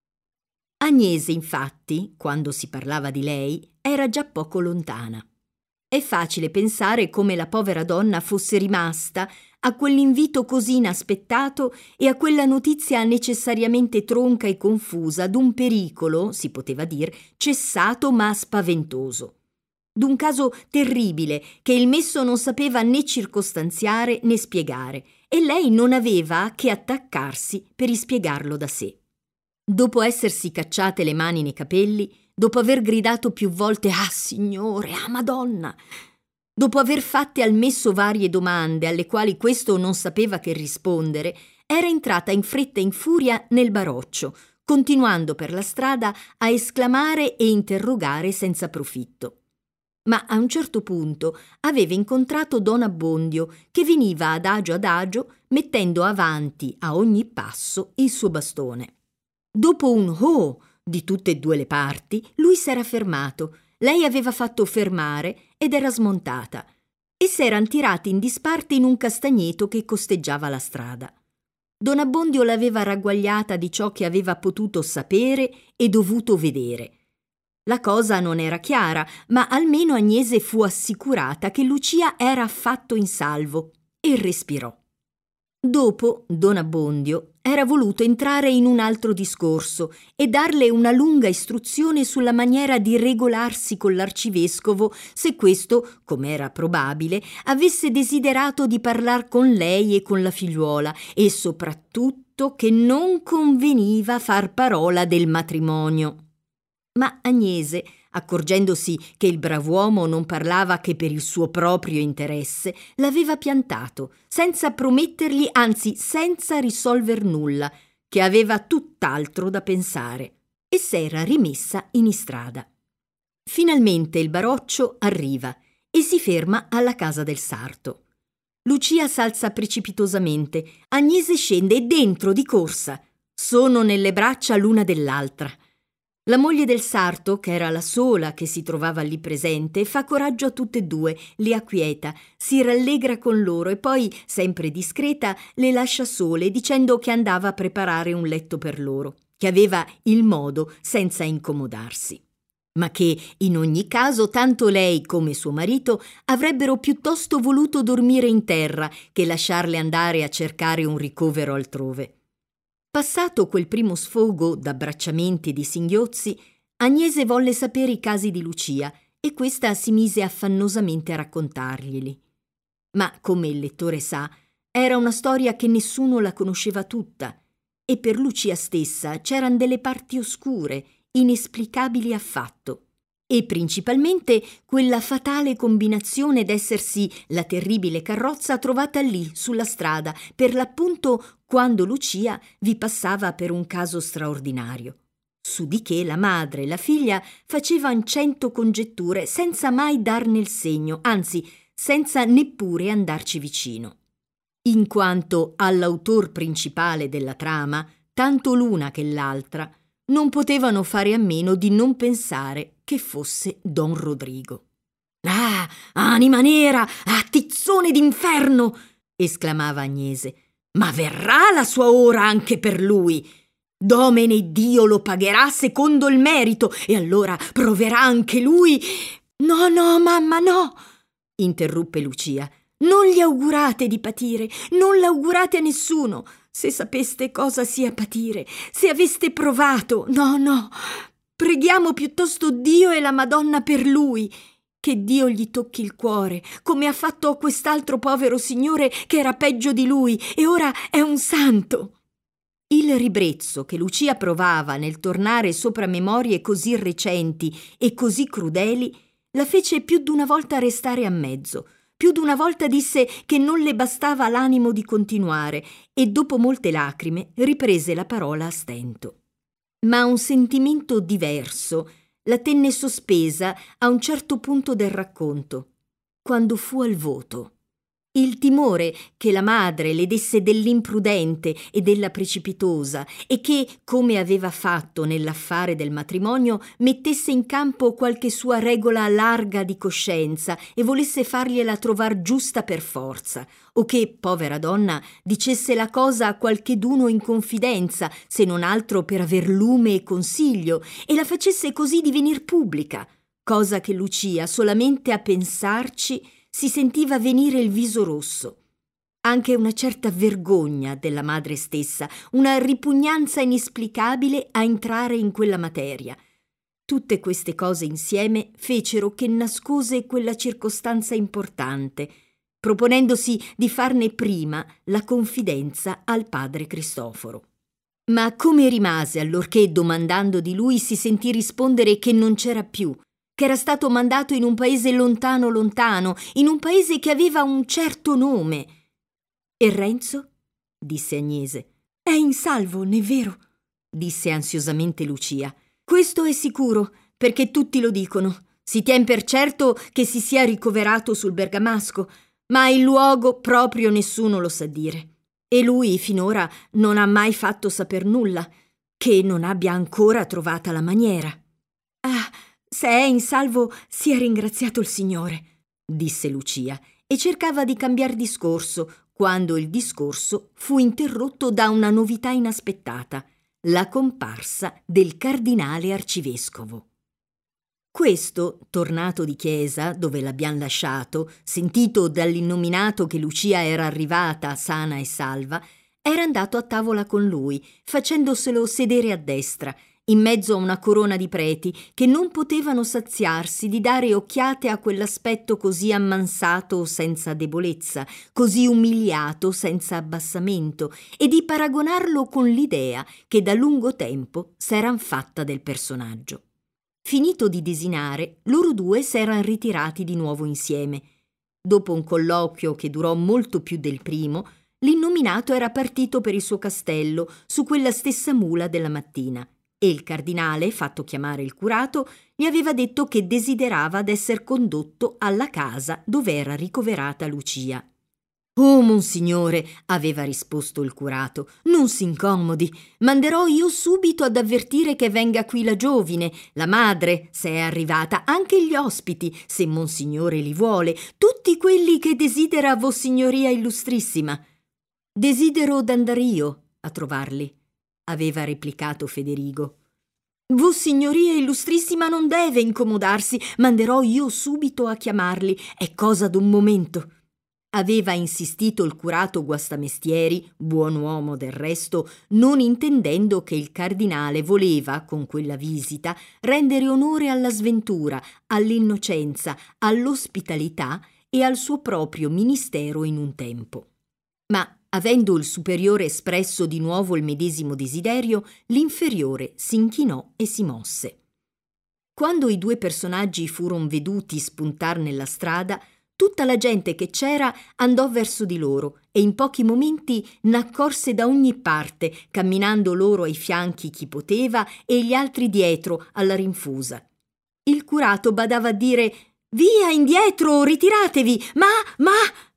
Agnese, infatti, quando si parlava di lei, era già poco lontana. È facile pensare come la povera donna fosse rimasta a quell'invito così inaspettato e a quella notizia necessariamente tronca e confusa d'un pericolo, si poteva dir, cessato ma spaventoso, d'un caso terribile che il messo non sapeva né circostanziare né spiegare, e lei non aveva che attaccarsi per ispiegarlo da sé. Dopo essersi cacciate le mani nei capelli, dopo aver gridato più volte «Ah, Signore! Ah, Madonna!», dopo aver fatte al messo varie domande alle quali questo non sapeva che rispondere, era entrata in fretta e in furia nel baroccio, continuando per la strada a esclamare e interrogare senza profitto. Ma a un certo punto aveva incontrato don Abbondio, che veniva adagio adagio mettendo avanti a ogni passo il suo bastone. Dopo un «oh» di tutte e due le parti, lui s'era fermato, lei aveva fatto fermare ed era smontata, e s'eran tirati in disparte in un castagneto che costeggiava la strada. Don Abbondio l'aveva ragguagliata di ciò che aveva potuto sapere e dovuto vedere. La cosa non era chiara, ma almeno Agnese fu assicurata che Lucia era affatto in salvo e respirò. Dopo, don Abbondio era voluto entrare in un altro discorso e darle una lunga istruzione sulla maniera di regolarsi con l'arcivescovo se questo, come era probabile, avesse desiderato di parlar con lei e con la figliuola, e soprattutto che non conveniva far parola del matrimonio. Ma Agnese, accorgendosi che il brav'uomo non parlava che per il suo proprio interesse, l'aveva piantato, senza promettergli, anzi senza risolver nulla, che aveva tutt'altro da pensare, e s'era rimessa in istrada. Finalmente il baroccio arriva e si ferma alla casa del sarto. Lucia s'alza precipitosamente, Agnese scende e dentro di corsa. Sono nelle braccia l'una dell'altra. La moglie del sarto, che era la sola che si trovava lì presente, fa coraggio a tutte e due, le acquieta, si rallegra con loro e poi, sempre discreta, le lascia sole dicendo che andava a preparare un letto per loro, che aveva il modo senza incomodarsi, ma che in ogni caso tanto lei come suo marito avrebbero piuttosto voluto dormire in terra che lasciarle andare a cercare un ricovero altrove. Passato quel primo sfogo d'abbracciamenti e di singhiozzi, Agnese volle sapere i casi di Lucia e questa si mise affannosamente a raccontarglieli. Ma, come il lettore sa, era una storia che nessuno la conosceva tutta, e per Lucia stessa c'eran delle parti oscure, inesplicabili affatto, e principalmente quella fatale combinazione d'essersi la terribile carrozza trovata lì sulla strada, per l'appunto quando Lucia vi passava per un caso straordinario. Su di che la madre e la figlia facevan cento congetture senza mai darne il segno, anzi senza neppure andarci vicino. In quanto all'autor principale della trama, tanto l'una che l'altra non potevano fare a meno di non pensare che fosse don Rodrigo. «Ah, anima nera, ah, tizzone d'inferno!» esclamava Agnese. «Ma verrà la sua ora anche per lui. Domene Dio lo pagherà secondo il merito, e allora proverà anche lui.» «No, no, mamma, no!» interruppe Lucia. Non gli augurate di patire, non l'augurate a nessuno. Se sapeste cosa sia patire, se aveste provato, no, no, preghiamo piuttosto Dio e la Madonna per lui, che Dio gli tocchi il cuore, come ha fatto a quest'altro povero signore che era peggio di lui e ora è un santo. Il ribrezzo che Lucia provava nel tornare sopra memorie così recenti e così crudeli la fece più d'una volta restare a mezzo, più d'una volta disse che non le bastava l'animo di continuare e dopo molte lacrime riprese la parola a stento. Ma un sentimento diverso la tenne sospesa a un certo punto del racconto, quando fu al voto. Il timore che la madre le desse dell'imprudente e della precipitosa e che, come aveva fatto nell'affare del matrimonio, mettesse in campo qualche sua regola larga di coscienza e volesse fargliela trovar giusta per forza, o che, povera donna, dicesse la cosa a qualcheduno in confidenza, se non altro per aver lume e consiglio, e la facesse così divenir pubblica, cosa che Lucia, solamente a pensarci, si sentiva venire il viso rosso. Anche una certa vergogna della madre stessa, una ripugnanza inesplicabile a entrare in quella materia. Tutte queste cose insieme fecero che nascose quella circostanza importante, proponendosi di farne prima la confidenza al padre Cristoforo. Ma come rimase allorché, domandando di lui, si sentì rispondere che non c'era più, che era stato mandato in un paese lontano lontano, in un paese che aveva un certo nome. «E Renzo?» disse Agnese. «È in salvo, n'è vero?» disse ansiosamente Lucia. «Questo è sicuro, perché tutti lo dicono. Si tien per certo che si sia ricoverato sul bergamasco, ma il luogo proprio nessuno lo sa dire. E lui finora non ha mai fatto saper nulla, che non abbia ancora trovata la maniera». «Ah, se è in salvo sia ringraziato il Signore», disse Lucia, e cercava di cambiar discorso, quando il discorso fu interrotto da una novità inaspettata, la comparsa del cardinale arcivescovo. Questo, tornato di chiesa, dove l'abbiam lasciato, sentito dall'innominato che Lucia era arrivata sana e salva, era andato a tavola con lui, facendoselo sedere a destra, in mezzo a una corona di preti che non potevano saziarsi di dare occhiate a quell'aspetto così ammansato senza debolezza, così umiliato senza abbassamento, e di paragonarlo con l'idea che da lungo tempo s'eran fatta del personaggio. Finito di desinare, loro due s'eran ritirati di nuovo insieme. Dopo un colloquio che durò molto più del primo, l'innominato era partito per il suo castello su quella stessa mula della mattina, e il cardinale, fatto chiamare il curato, gli aveva detto che desiderava d'esser condotto alla casa dove era ricoverata Lucia. «Oh, monsignore», aveva risposto il curato, «non s'incomodi. Manderò io subito ad avvertire che venga qui la giovine, la madre, se è arrivata, anche gli ospiti, se monsignore li vuole, tutti quelli che desidera vossignoria illustrissima». «Desidero d'andar io a trovarli», aveva replicato Federigo. «Vossignoria illustrissima non deve incomodarsi, manderò io subito a chiamarli, è cosa d'un momento», aveva insistito il curato Guastamestieri, buon uomo del resto, non intendendo che il cardinale voleva, con quella visita, rendere onore alla sventura, all'innocenza, all'ospitalità e al suo proprio ministero in un tempo. Ma avendo il superiore espresso di nuovo il medesimo desiderio, l'inferiore s'inchinò e si mosse. Quando i due personaggi furono veduti spuntar nella strada, tutta la gente che c'era andò verso di loro e in pochi momenti n'accorse da ogni parte, camminando loro ai fianchi chi poteva e gli altri dietro alla rinfusa. Il curato badava a dire «Via, indietro, ritiratevi, ma, ma...»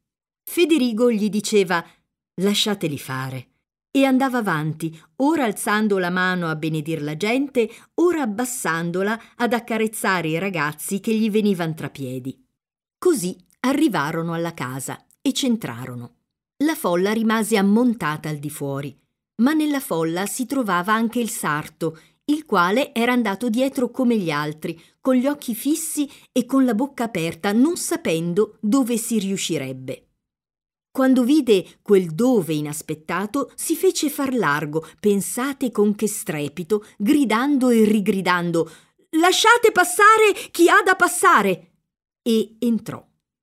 Federigo gli diceva «Lasciateli fare», e andava avanti, ora alzando la mano a benedir la gente, ora abbassandola ad accarezzare i ragazzi che gli venivan tra piedi. Così arrivarono alla casa e c'entrarono. La folla rimase ammontata al di fuori, ma nella folla si trovava anche il sarto, il quale era andato dietro come gli altri, con gli occhi fissi e con la bocca aperta, non sapendo dove si riuscirebbe. Quando vide quel dove inaspettato, si fece far largo, pensate con che strepito, gridando e rigridando: «Lasciate passare chi ha da passare!» E entrò.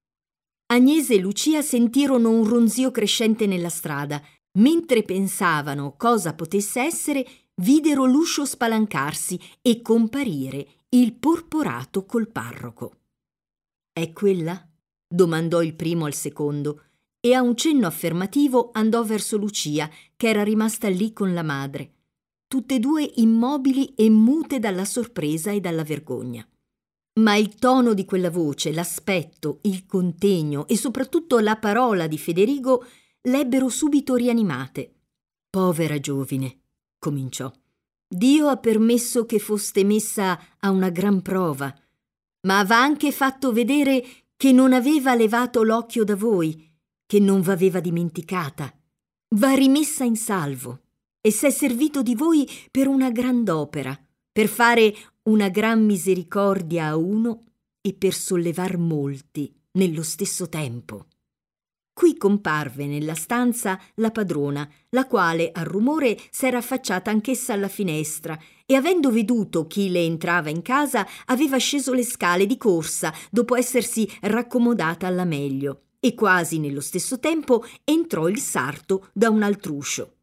Agnese e Lucia sentirono un ronzio crescente nella strada. Mentre pensavano cosa potesse essere, videro l'uscio spalancarsi e comparire il porporato col parroco. «È quella?» domandò il primo al secondo, e a un cenno affermativo andò verso Lucia, che era rimasta lì con la madre, tutte e due immobili e mute dalla sorpresa e dalla vergogna. Ma il tono di quella voce, l'aspetto, il contegno e soprattutto la parola di Federigo l'ebbero subito rianimate. «Povera giovine», cominciò, «Dio ha permesso che foste messa a una gran prova, ma aveva anche fatto vedere che non aveva levato l'occhio da voi, che non v'aveva dimenticata. Va rimessa in salvo e s'è servito di voi per una grand'opera, per fare una gran misericordia a uno e per sollevar molti nello stesso tempo». Qui comparve nella stanza la padrona, la quale al rumore s'era affacciata anch'essa alla finestra e, avendo veduto chi le entrava in casa, aveva sceso le scale di corsa dopo essersi raccomodata alla meglio, e quasi nello stesso tempo entrò il sarto da un altr'uscio.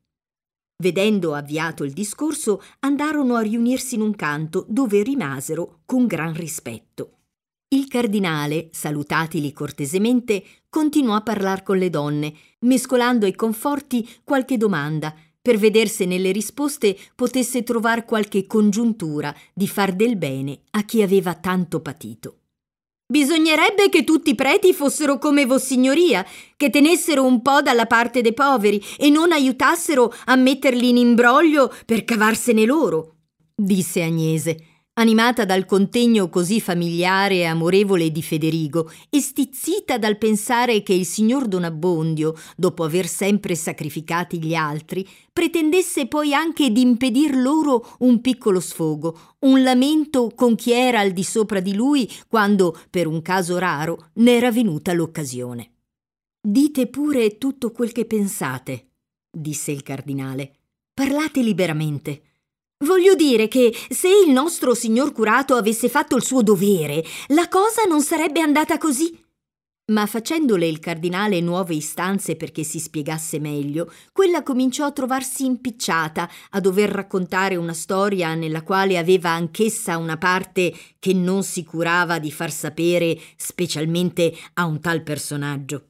Vedendo avviato il discorso, andarono a riunirsi in un canto, dove rimasero con gran rispetto. Il cardinale, salutatili cortesemente, continuò a parlar con le donne, mescolando ai conforti qualche domanda, per vedere se nelle risposte potesse trovar qualche congiuntura di far del bene a chi aveva tanto patito. «Bisognerebbe che tutti i preti fossero come Vossignoria, che tenessero un po' dalla parte dei poveri e non aiutassero a metterli in imbroglio per cavarsene loro», disse Agnese, animata dal contegno così familiare e amorevole di Federigo e stizzita dal pensare che il signor Don Abbondio, dopo aver sempre sacrificati gli altri, pretendesse poi anche di impedir loro un piccolo sfogo, un lamento con chi era al di sopra di lui quando, per un caso raro, ne era venuta l'occasione. «Dite pure tutto quel che pensate», disse il cardinale. «Parlate liberamente. Voglio dire che se il nostro signor curato avesse fatto il suo dovere, la cosa non sarebbe andata così». Ma facendole il cardinale nuove istanze perché si spiegasse meglio, quella cominciò a trovarsi impicciata a dover raccontare una storia nella quale aveva anch'essa una parte che non si curava di far sapere specialmente a un tal personaggio.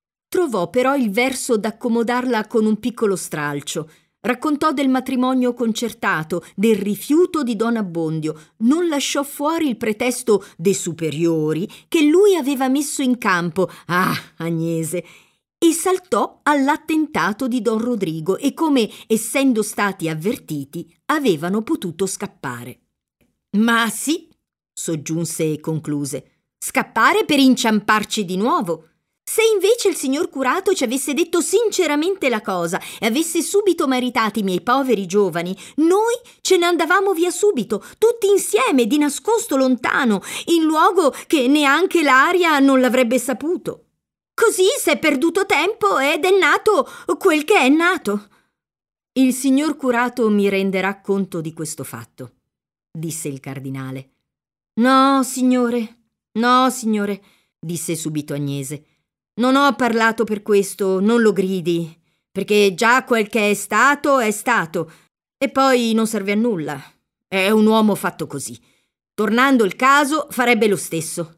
Trovò però il verso d'accomodarla con un piccolo stralcio. Raccontò del matrimonio concertato, del rifiuto di Don Abbondio, non lasciò fuori il pretesto dei superiori che lui aveva messo in campo, ah, Agnese, e saltò all'attentato di Don Rodrigo e come, essendo stati avvertiti, avevano potuto scappare. «Ma sì», soggiunse e concluse, «scappare per inciamparci di nuovo. Se invece il signor curato ci avesse detto sinceramente la cosa e avesse subito maritati i miei poveri giovani, noi ce ne andavamo via subito, tutti insieme, di nascosto lontano, in luogo che neanche l'aria non l'avrebbe saputo. Così s'è perduto tempo ed è nato quel che è nato». «Il signor curato mi renderà conto di questo fatto», disse il cardinale. «No, signore, no, signore», disse subito Agnese. «Non ho parlato per questo, non lo gridi, perché già quel che è stato è stato, e poi non serve a nulla. È un uomo fatto così. Tornando il caso, farebbe lo stesso».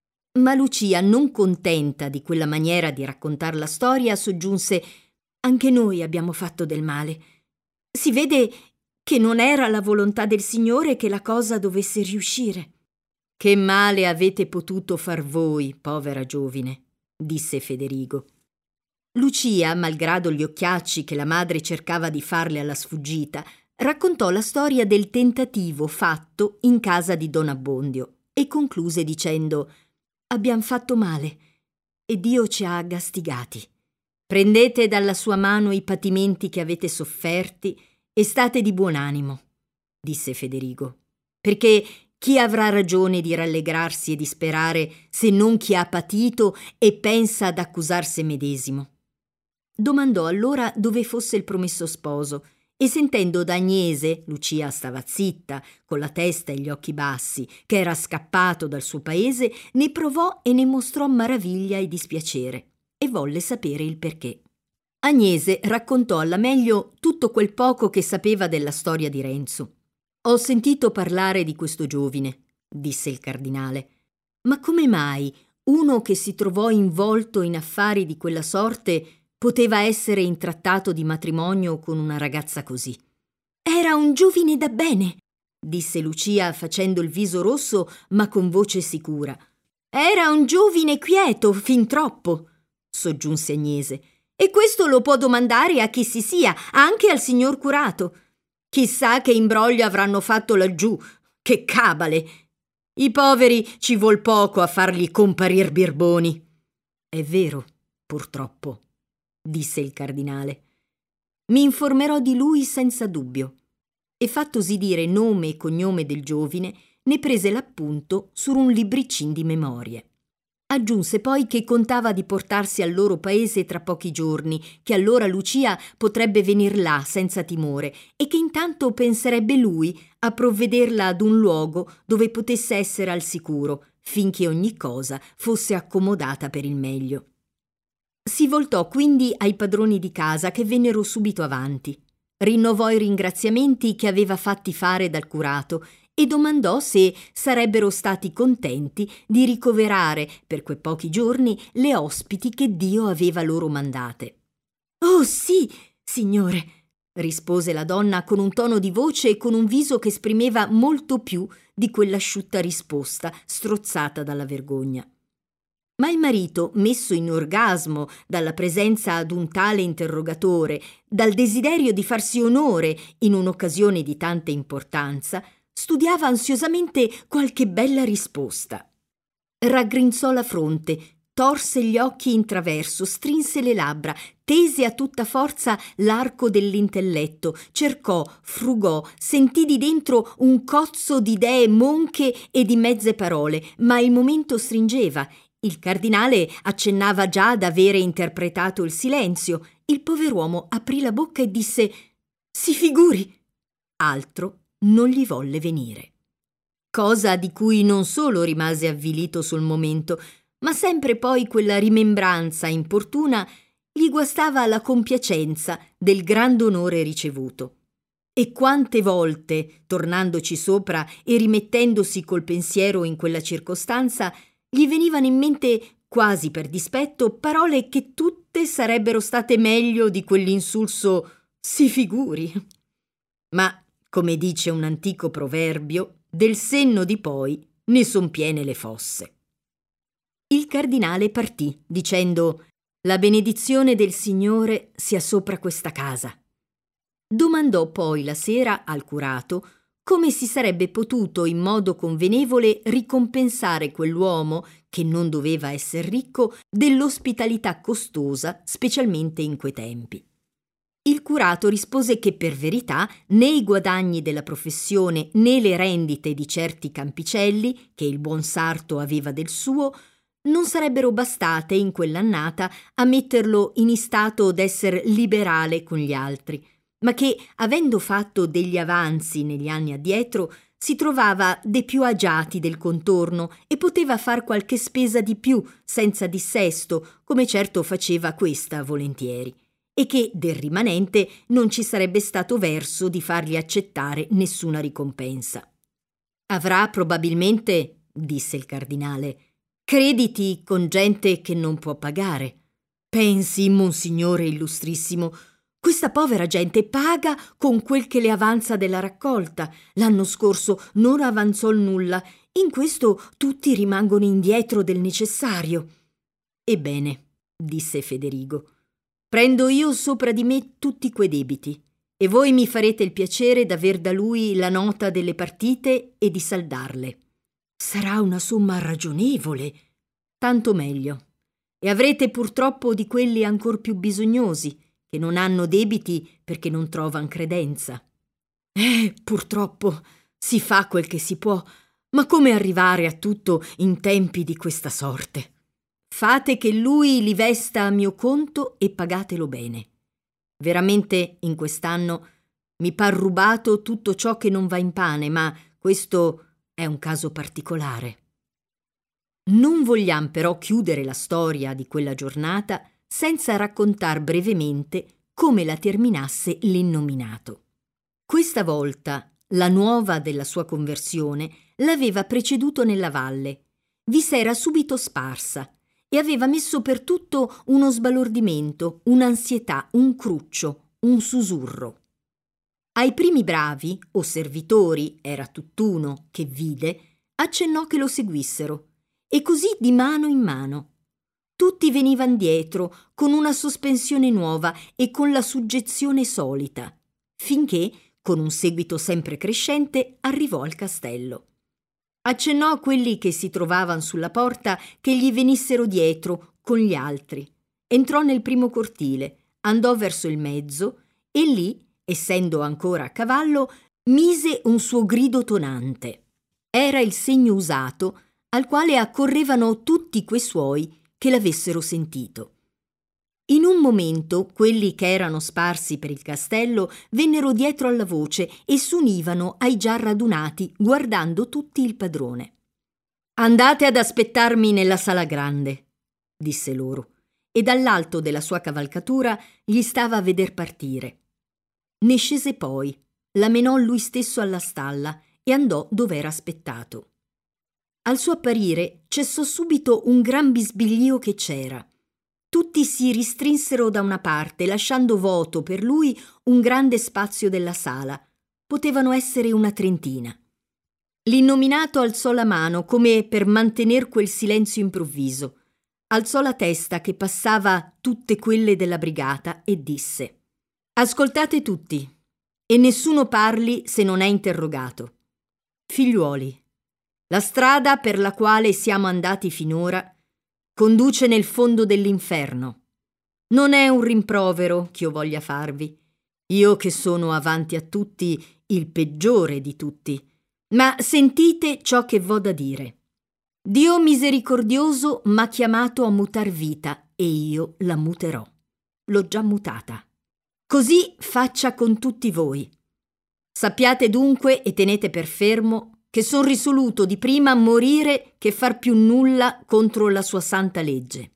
Ma Lucia, non contenta di quella maniera di raccontar la storia, soggiunse: «Anche noi abbiamo fatto del male. Si vede che non era la volontà del Signore che la cosa dovesse riuscire». «Che male avete potuto far voi, povera giovine», disse Federigo. Lucia, malgrado gli occhiacci che la madre cercava di farle alla sfuggita, raccontò la storia del tentativo fatto in casa di Don Abbondio e concluse dicendo: «Abbiam fatto male e Dio ci ha gastigati. Prendete dalla sua mano i patimenti che avete sofferti e state di buon animo. disse Federigo, perché chi avrà ragione di rallegrarsi e di sperare se non chi ha patito e pensa ad accusar se medesimo? Domandò allora dove fosse il promesso sposo e sentendo da Agnese, Lucia stava zitta, con la testa e gli occhi bassi, che era scappato dal suo paese, ne provò e ne mostrò maraviglia e dispiacere e volle sapere il perché. Agnese raccontò alla meglio tutto quel poco che sapeva della storia di Renzo. «Ho sentito parlare di questo giovine», disse il cardinale, «ma come mai uno che si trovò involto in affari di quella sorte poteva essere intrattato di matrimonio con una ragazza così?» «Era un giovine da bene», disse Lucia facendo il viso rosso ma con voce sicura. «Era un giovine quieto, fin troppo», soggiunse Agnese, «e questo lo può domandare a chi si sia, anche al signor curato. Chissà che imbroglio avranno fatto laggiù, che cabale! I poveri ci vuol poco a fargli comparir birboni». «È vero, purtroppo», disse il cardinale. «Mi informerò di lui senza dubbio». E fattosi dire nome e cognome del giovine, ne prese l'appunto su un libricin di memorie. Aggiunse poi che contava di portarsi al loro paese tra pochi giorni, che allora Lucia potrebbe venir là senza timore e che intanto penserebbe lui a provvederla ad un luogo dove potesse essere al sicuro, finché ogni cosa fosse accomodata per il meglio. Si voltò quindi ai padroni di casa che vennero subito avanti, rinnovò i ringraziamenti che aveva fatti fare dal curato e domandò se sarebbero stati contenti di ricoverare per quei pochi giorni le ospiti che Dio aveva loro mandate. «Oh sì, signore», rispose la donna con un tono di voce e con un viso che esprimeva molto più di quell'asciutta risposta strozzata dalla vergogna. Ma il marito, messo in orgasmo dalla presenza d'un tale interrogatore, dal desiderio di farsi onore in un'occasione di tanta importanza, studiava ansiosamente qualche bella risposta. Raggrinzò la fronte, torse gli occhi in traverso, strinse le labbra, tese a tutta forza l'arco dell'intelletto, cercò, frugò, sentì di dentro un cozzo di idee monche e di mezze parole, ma il momento stringeva. Il cardinale accennava già d'avere interpretato il silenzio. Il pover'uomo aprì la bocca e disse «Si figuri!» Altro non gli volle venire. Cosa di cui non solo rimase avvilito sul momento, ma sempre poi quella rimembranza importuna gli guastava la compiacenza del grande onore ricevuto. E quante volte, tornandoci sopra e rimettendosi col pensiero in quella circostanza, gli venivano in mente, quasi per dispetto, parole che tutte sarebbero state meglio di quell'insulso «si figuri». Ma, come dice un antico proverbio, del senno di poi ne son piene le fosse. Il cardinale partì, dicendo «La benedizione del Signore sia sopra questa casa». Domandò poi la sera al curato come si sarebbe potuto in modo convenevole ricompensare quell'uomo, che non doveva esser ricco, dell'ospitalità costosa, specialmente in quei tempi. Il curato rispose che per verità né i guadagni della professione né le rendite di certi campicelli, che il buon sarto aveva del suo, non sarebbero bastate in quell'annata a metterlo in istato d'esser liberale con gli altri, ma che, avendo fatto degli avanzi negli anni addietro, si trovava de più agiati del contorno e poteva far qualche spesa di più senza dissesto, come certo faceva questa volentieri, e che del rimanente non ci sarebbe stato verso di fargli accettare nessuna ricompensa. Avrà probabilmente, disse il cardinale, crediti con gente che non può pagare. Pensi, monsignore illustrissimo, questa povera gente paga con quel che le avanza della raccolta. L'anno scorso non avanzò il nulla, in questo tutti rimangono indietro del necessario. Ebbene, disse Federigo, prendo io sopra di me tutti quei debiti e voi mi farete il piacere d'aver da lui la nota delle partite e di saldarle. Sarà una somma ragionevole, tanto meglio, e avrete purtroppo di quelli ancor più bisognosi, che non hanno debiti perché non trovan credenza. Eh, purtroppo si fa quel che si può, ma come arrivare a tutto in tempi di questa sorte? Fate che lui li vesta a mio conto e pagatelo bene. Veramente in quest'anno mi par rubato tutto ciò che non va in pane, ma questo è un caso particolare. Non vogliam però chiudere la storia di quella giornata senza raccontar brevemente come la terminasse l'innominato. Questa volta la nuova della sua conversione l'aveva preceduto nella valle, vi s'era subito sparsa e aveva messo per tutto uno sbalordimento, un'ansietà, un cruccio, un susurro. Ai primi bravi o servitori, era tutt'uno, che vide, accennò che lo seguissero, e così di mano in mano. Tutti venivan dietro con una sospensione nuova e con la suggezione solita, finché, con un seguito sempre crescente, arrivò al castello. Accennò a quelli che si trovavan sulla porta che gli venissero dietro con gli altri. Entrò nel primo cortile, andò verso il mezzo e lì, essendo ancora a cavallo, mise un suo grido tonante. Era il segno usato al quale accorrevano tutti quei suoi che l'avessero sentito. In un momento quelli che erano sparsi per il castello vennero dietro alla voce e s'univano ai già radunati, guardando tutti il padrone. «Andate ad aspettarmi nella sala grande», disse loro, e dall'alto della sua cavalcatura gli stava a veder partire. Ne scese poi, la menò lui stesso alla stalla e andò dov'era aspettato. Al suo apparire cessò subito un gran bisbiglio che c'era. Tutti si ristrinsero da una parte, lasciando vuoto per lui un grande spazio della sala. Potevano essere una trentina. L'innominato alzò la mano come per mantener quel silenzio improvviso. Alzò la testa che passava tutte quelle della brigata e disse: «Ascoltate tutti, e nessuno parli se non è interrogato. Figliuoli, la strada per la quale siamo andati finora conduce nel fondo dell'inferno. Non è un rimprovero ch'io voglia farvi, io che sono avanti a tutti il peggiore di tutti, ma sentite ciò che v'ho da dire. Dio misericordioso m'ha chiamato a mutar vita e io la muterò. L'ho già mutata. Così faccia con tutti voi. Sappiate dunque e tenete per fermo che son risoluto di prima a morire che far più nulla contro la sua santa legge.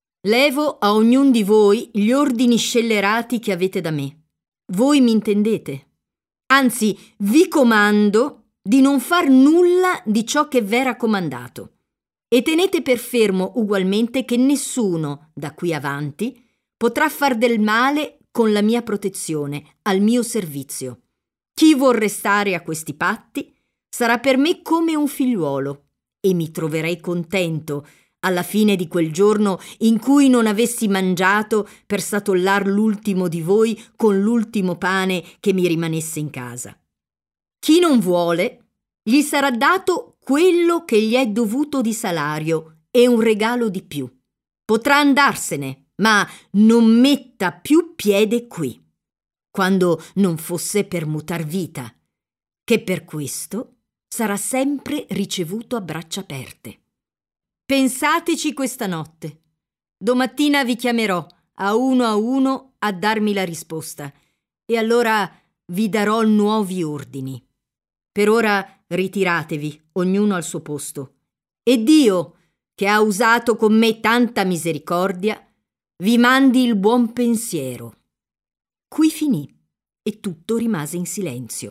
Levo a ognun di voi gli ordini scellerati che avete da me. Voi mi intendete? Anzi, vi comando di non far nulla di ciò che v'era comandato. E tenete per fermo ugualmente che nessuno, da qui avanti, potrà far del male con la mia protezione, al mio servizio. Chi vuol restare a questi patti sarà per me come un figliuolo e mi troverei contento alla fine di quel giorno in cui non avessi mangiato per satollar l'ultimo di voi con l'ultimo pane che mi rimanesse in casa. Chi non vuole, gli sarà dato quello che gli è dovuto di salario e un regalo di più. Potrà andarsene, ma non metta più piede qui, quando non fosse per mutar vita, che per questo sarà sempre ricevuto a braccia aperte. Pensateci questa notte. Domattina vi chiamerò a uno a uno a darmi la risposta e allora vi darò nuovi ordini. Per ora ritiratevi, ognuno al suo posto, e Dio, che ha usato con me tanta misericordia, vi mandi il buon pensiero». Qui finì e tutto rimase in silenzio.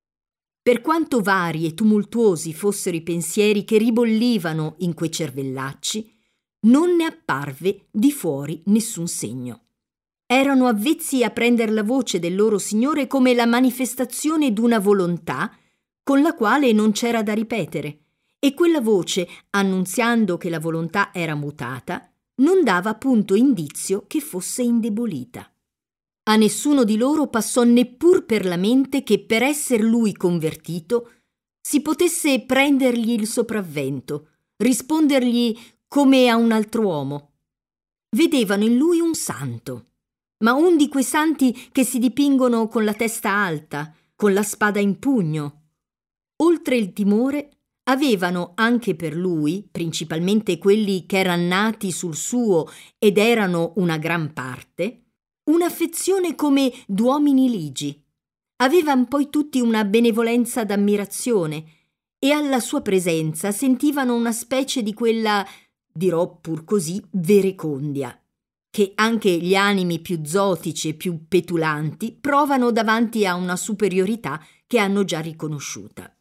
Per quanto vari e tumultuosi fossero i pensieri che ribollivano in quei cervellacci, non ne apparve di fuori nessun segno. Erano avvezzi a prender la voce del loro Signore come la manifestazione d'una volontà con la quale non c'era da ripetere, e quella voce, annunziando che la volontà era mutata, non dava punto indizio che fosse indebolita. A nessuno di loro passò neppur per la mente che per esser lui convertito si potesse prendergli il sopravvento, rispondergli come a un altro uomo. Vedevano in lui un santo, ma un di quei santi che si dipingono con la testa alta, con la spada in pugno. Oltre il timore, avevano anche per lui, principalmente quelli che eran nati sul suo ed erano una gran parte, un'affezione come d'uomini ligi. Avevan poi tutti una benevolenza d'ammirazione e alla sua presenza sentivano una specie di quella, dirò pur così, verecondia, che anche gli animi più zotici e più petulanti provano davanti a una superiorità che hanno già riconosciuta.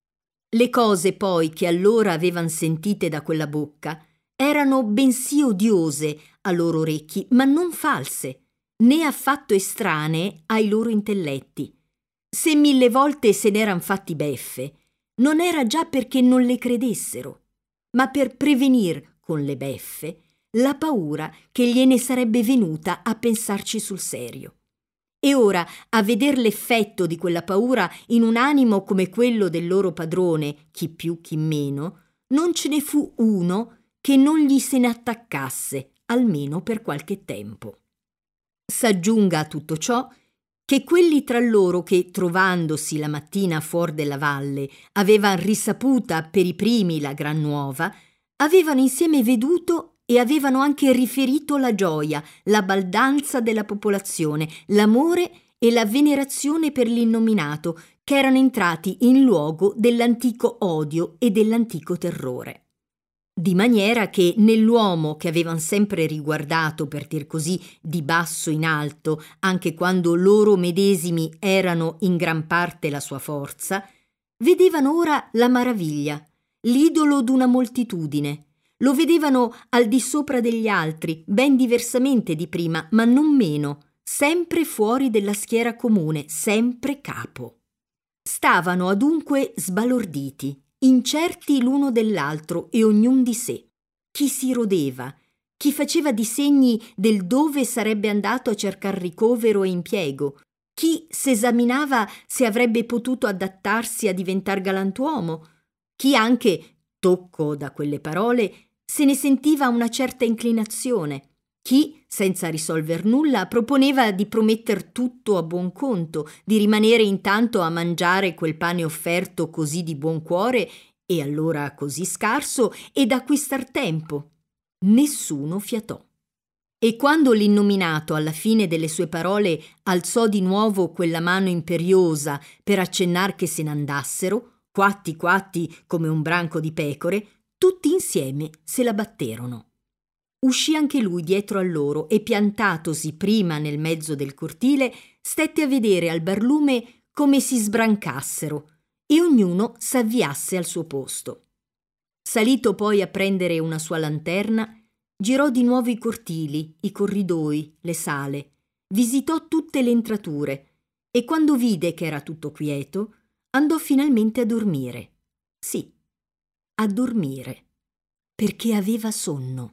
Le cose poi che allora avevan sentite da quella bocca erano bensì odiose a loro orecchi, ma non false, né affatto estranee ai loro intelletti. Se mille volte se n'eran fatti beffe, non era già perché non le credessero, ma per prevenir con le beffe la paura che gliene sarebbe venuta a pensarci sul serio. E ora, a veder l'effetto di quella paura in un animo come quello del loro padrone, chi più chi meno, non ce ne fu uno che non gli se ne attaccasse, almeno per qualche tempo. S'aggiunga a tutto ciò che quelli tra loro che, trovandosi la mattina fuor della valle, avevan risaputa per i primi la gran nuova, avevano insieme veduto e avevano anche riferito la gioia, la baldanza della popolazione, l'amore e la venerazione per l'innominato, che erano entrati in luogo dell'antico odio e dell'antico terrore. Di maniera che nell'uomo che avevan sempre riguardato, per dir così, di basso in alto, anche quando loro medesimi erano in gran parte la sua forza, vedevano ora la maraviglia, l'idolo d'una moltitudine. Lo vedevano al di sopra degli altri, ben diversamente di prima, ma non meno, sempre fuori della schiera comune, sempre capo. Stavano adunque sbalorditi, incerti l'uno dell'altro e ognun di sé. Chi si rodeva, chi faceva di segni del dove sarebbe andato a cercar ricovero e impiego, chi s'esaminava se avrebbe potuto adattarsi a diventar galantuomo, chi anche, tocco da quelle parole, se ne sentiva una certa inclinazione, chi, senza risolver nulla, proponeva di prometter tutto a buon conto, di rimanere intanto a mangiare quel pane offerto così di buon cuore e allora così scarso e d'acquistar tempo. Nessuno fiatò. E quando l'innominato alla fine delle sue parole alzò di nuovo quella mano imperiosa per accennar che se n'andassero, quatti quatti come un branco di pecore, tutti insieme se la batterono. Uscì anche lui dietro a loro e, piantatosi prima nel mezzo del cortile, stette a vedere al barlume come si sbrancassero e ognuno s'avviasse al suo posto. Salito poi a prendere una sua lanterna, girò di nuovo i cortili, i corridoi, le sale, visitò tutte le entrature e quando vide che era tutto quieto, andò finalmente a dormire. Sì, a dormire, perché aveva sonno.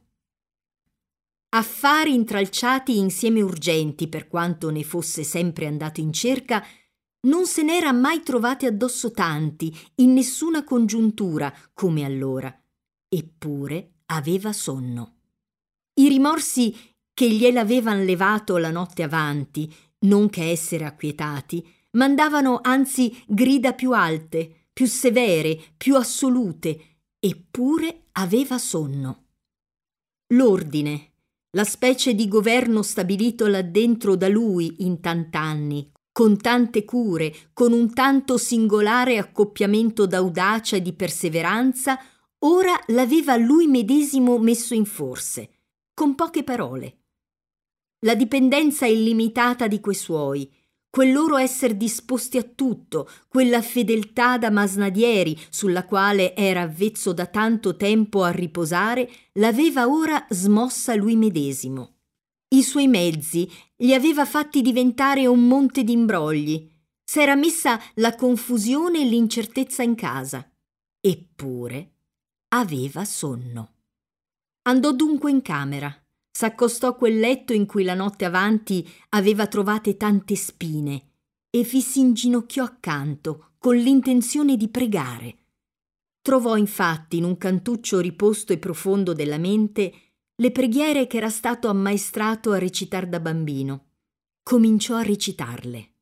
Affari intralciati insieme urgenti, per quanto ne fosse sempre andato in cerca, non se n'era mai trovati addosso tanti, in nessuna congiuntura, come allora. Eppure aveva sonno. I rimorsi che gliel'avevan levato la notte avanti, non che essere acquietati, mandavano anzi grida più alte, più severe, più assolute, eppure aveva sonno. L'ordine, la specie di governo stabilito là dentro da lui in tant'anni, con tante cure, con un tanto singolare accoppiamento d'audacia e di perseveranza, ora l'aveva lui medesimo messo in forse, con poche parole. La dipendenza illimitata di quei suoi, quel loro esser disposti a tutto, quella fedeltà da masnadieri sulla quale era avvezzo da tanto tempo a riposare, l'aveva ora smossa lui medesimo. I suoi mezzi li aveva fatti diventare un monte d'imbrogli, s'era messa la confusione e l'incertezza in casa, eppure aveva sonno. Andò dunque in camera, s'accostò a quel letto in cui la notte avanti aveva trovate tante spine e vi s'inginocchiò accanto con l'intenzione di pregare. Trovò infatti in un cantuccio riposto e profondo della mente le preghiere che era stato ammaestrato a recitar da bambino. Cominciò a recitarle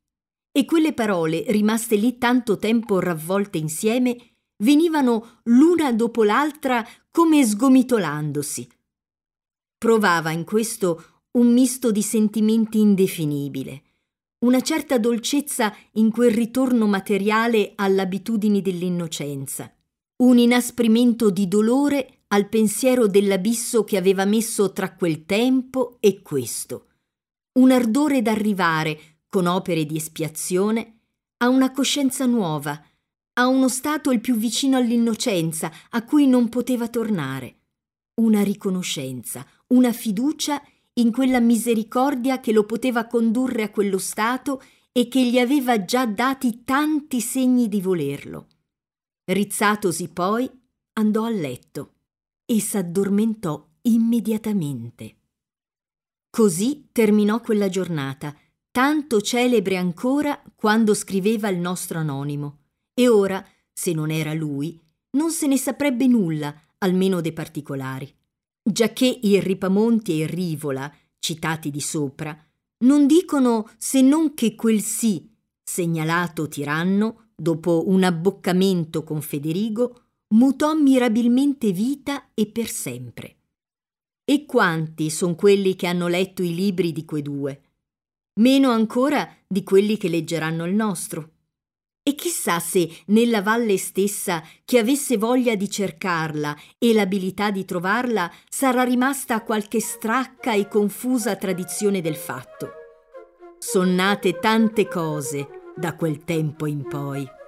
e quelle parole, rimaste lì tanto tempo ravvolte insieme, venivano l'una dopo l'altra come sgomitolandosi. Provava in questo un misto di sentimenti indefinibile, una certa dolcezza in quel ritorno materiale alle abitudini dell'innocenza, un inasprimento di dolore al pensiero dell'abisso che aveva messo tra quel tempo e questo, un ardore d'arrivare, con opere di espiazione, a una coscienza nuova, a uno stato il più vicino all'innocenza a cui non poteva tornare, una riconoscenza, una fiducia in quella misericordia che lo poteva condurre a quello stato e che gli aveva già dati tanti segni di volerlo. Rizzatosi poi, andò a letto e s'addormentò immediatamente. Così terminò quella giornata, tanto celebre ancora quando scriveva il nostro anonimo, e ora, se non era lui, non se ne saprebbe nulla, almeno dei particolari, giacché il Ripamonti e il Rivola, citati di sopra, non dicono se non che quel sì, segnalato tiranno, dopo un abboccamento con Federigo, mutò mirabilmente vita e per sempre. E quanti son quelli che hanno letto i libri di quei due? Meno ancora di quelli che leggeranno il nostro. E chissà se nella valle stessa chi avesse voglia di cercarla e l'abilità di trovarla sarà rimasta qualche stracca e confusa tradizione del fatto. Son nate tante cose da quel tempo in poi.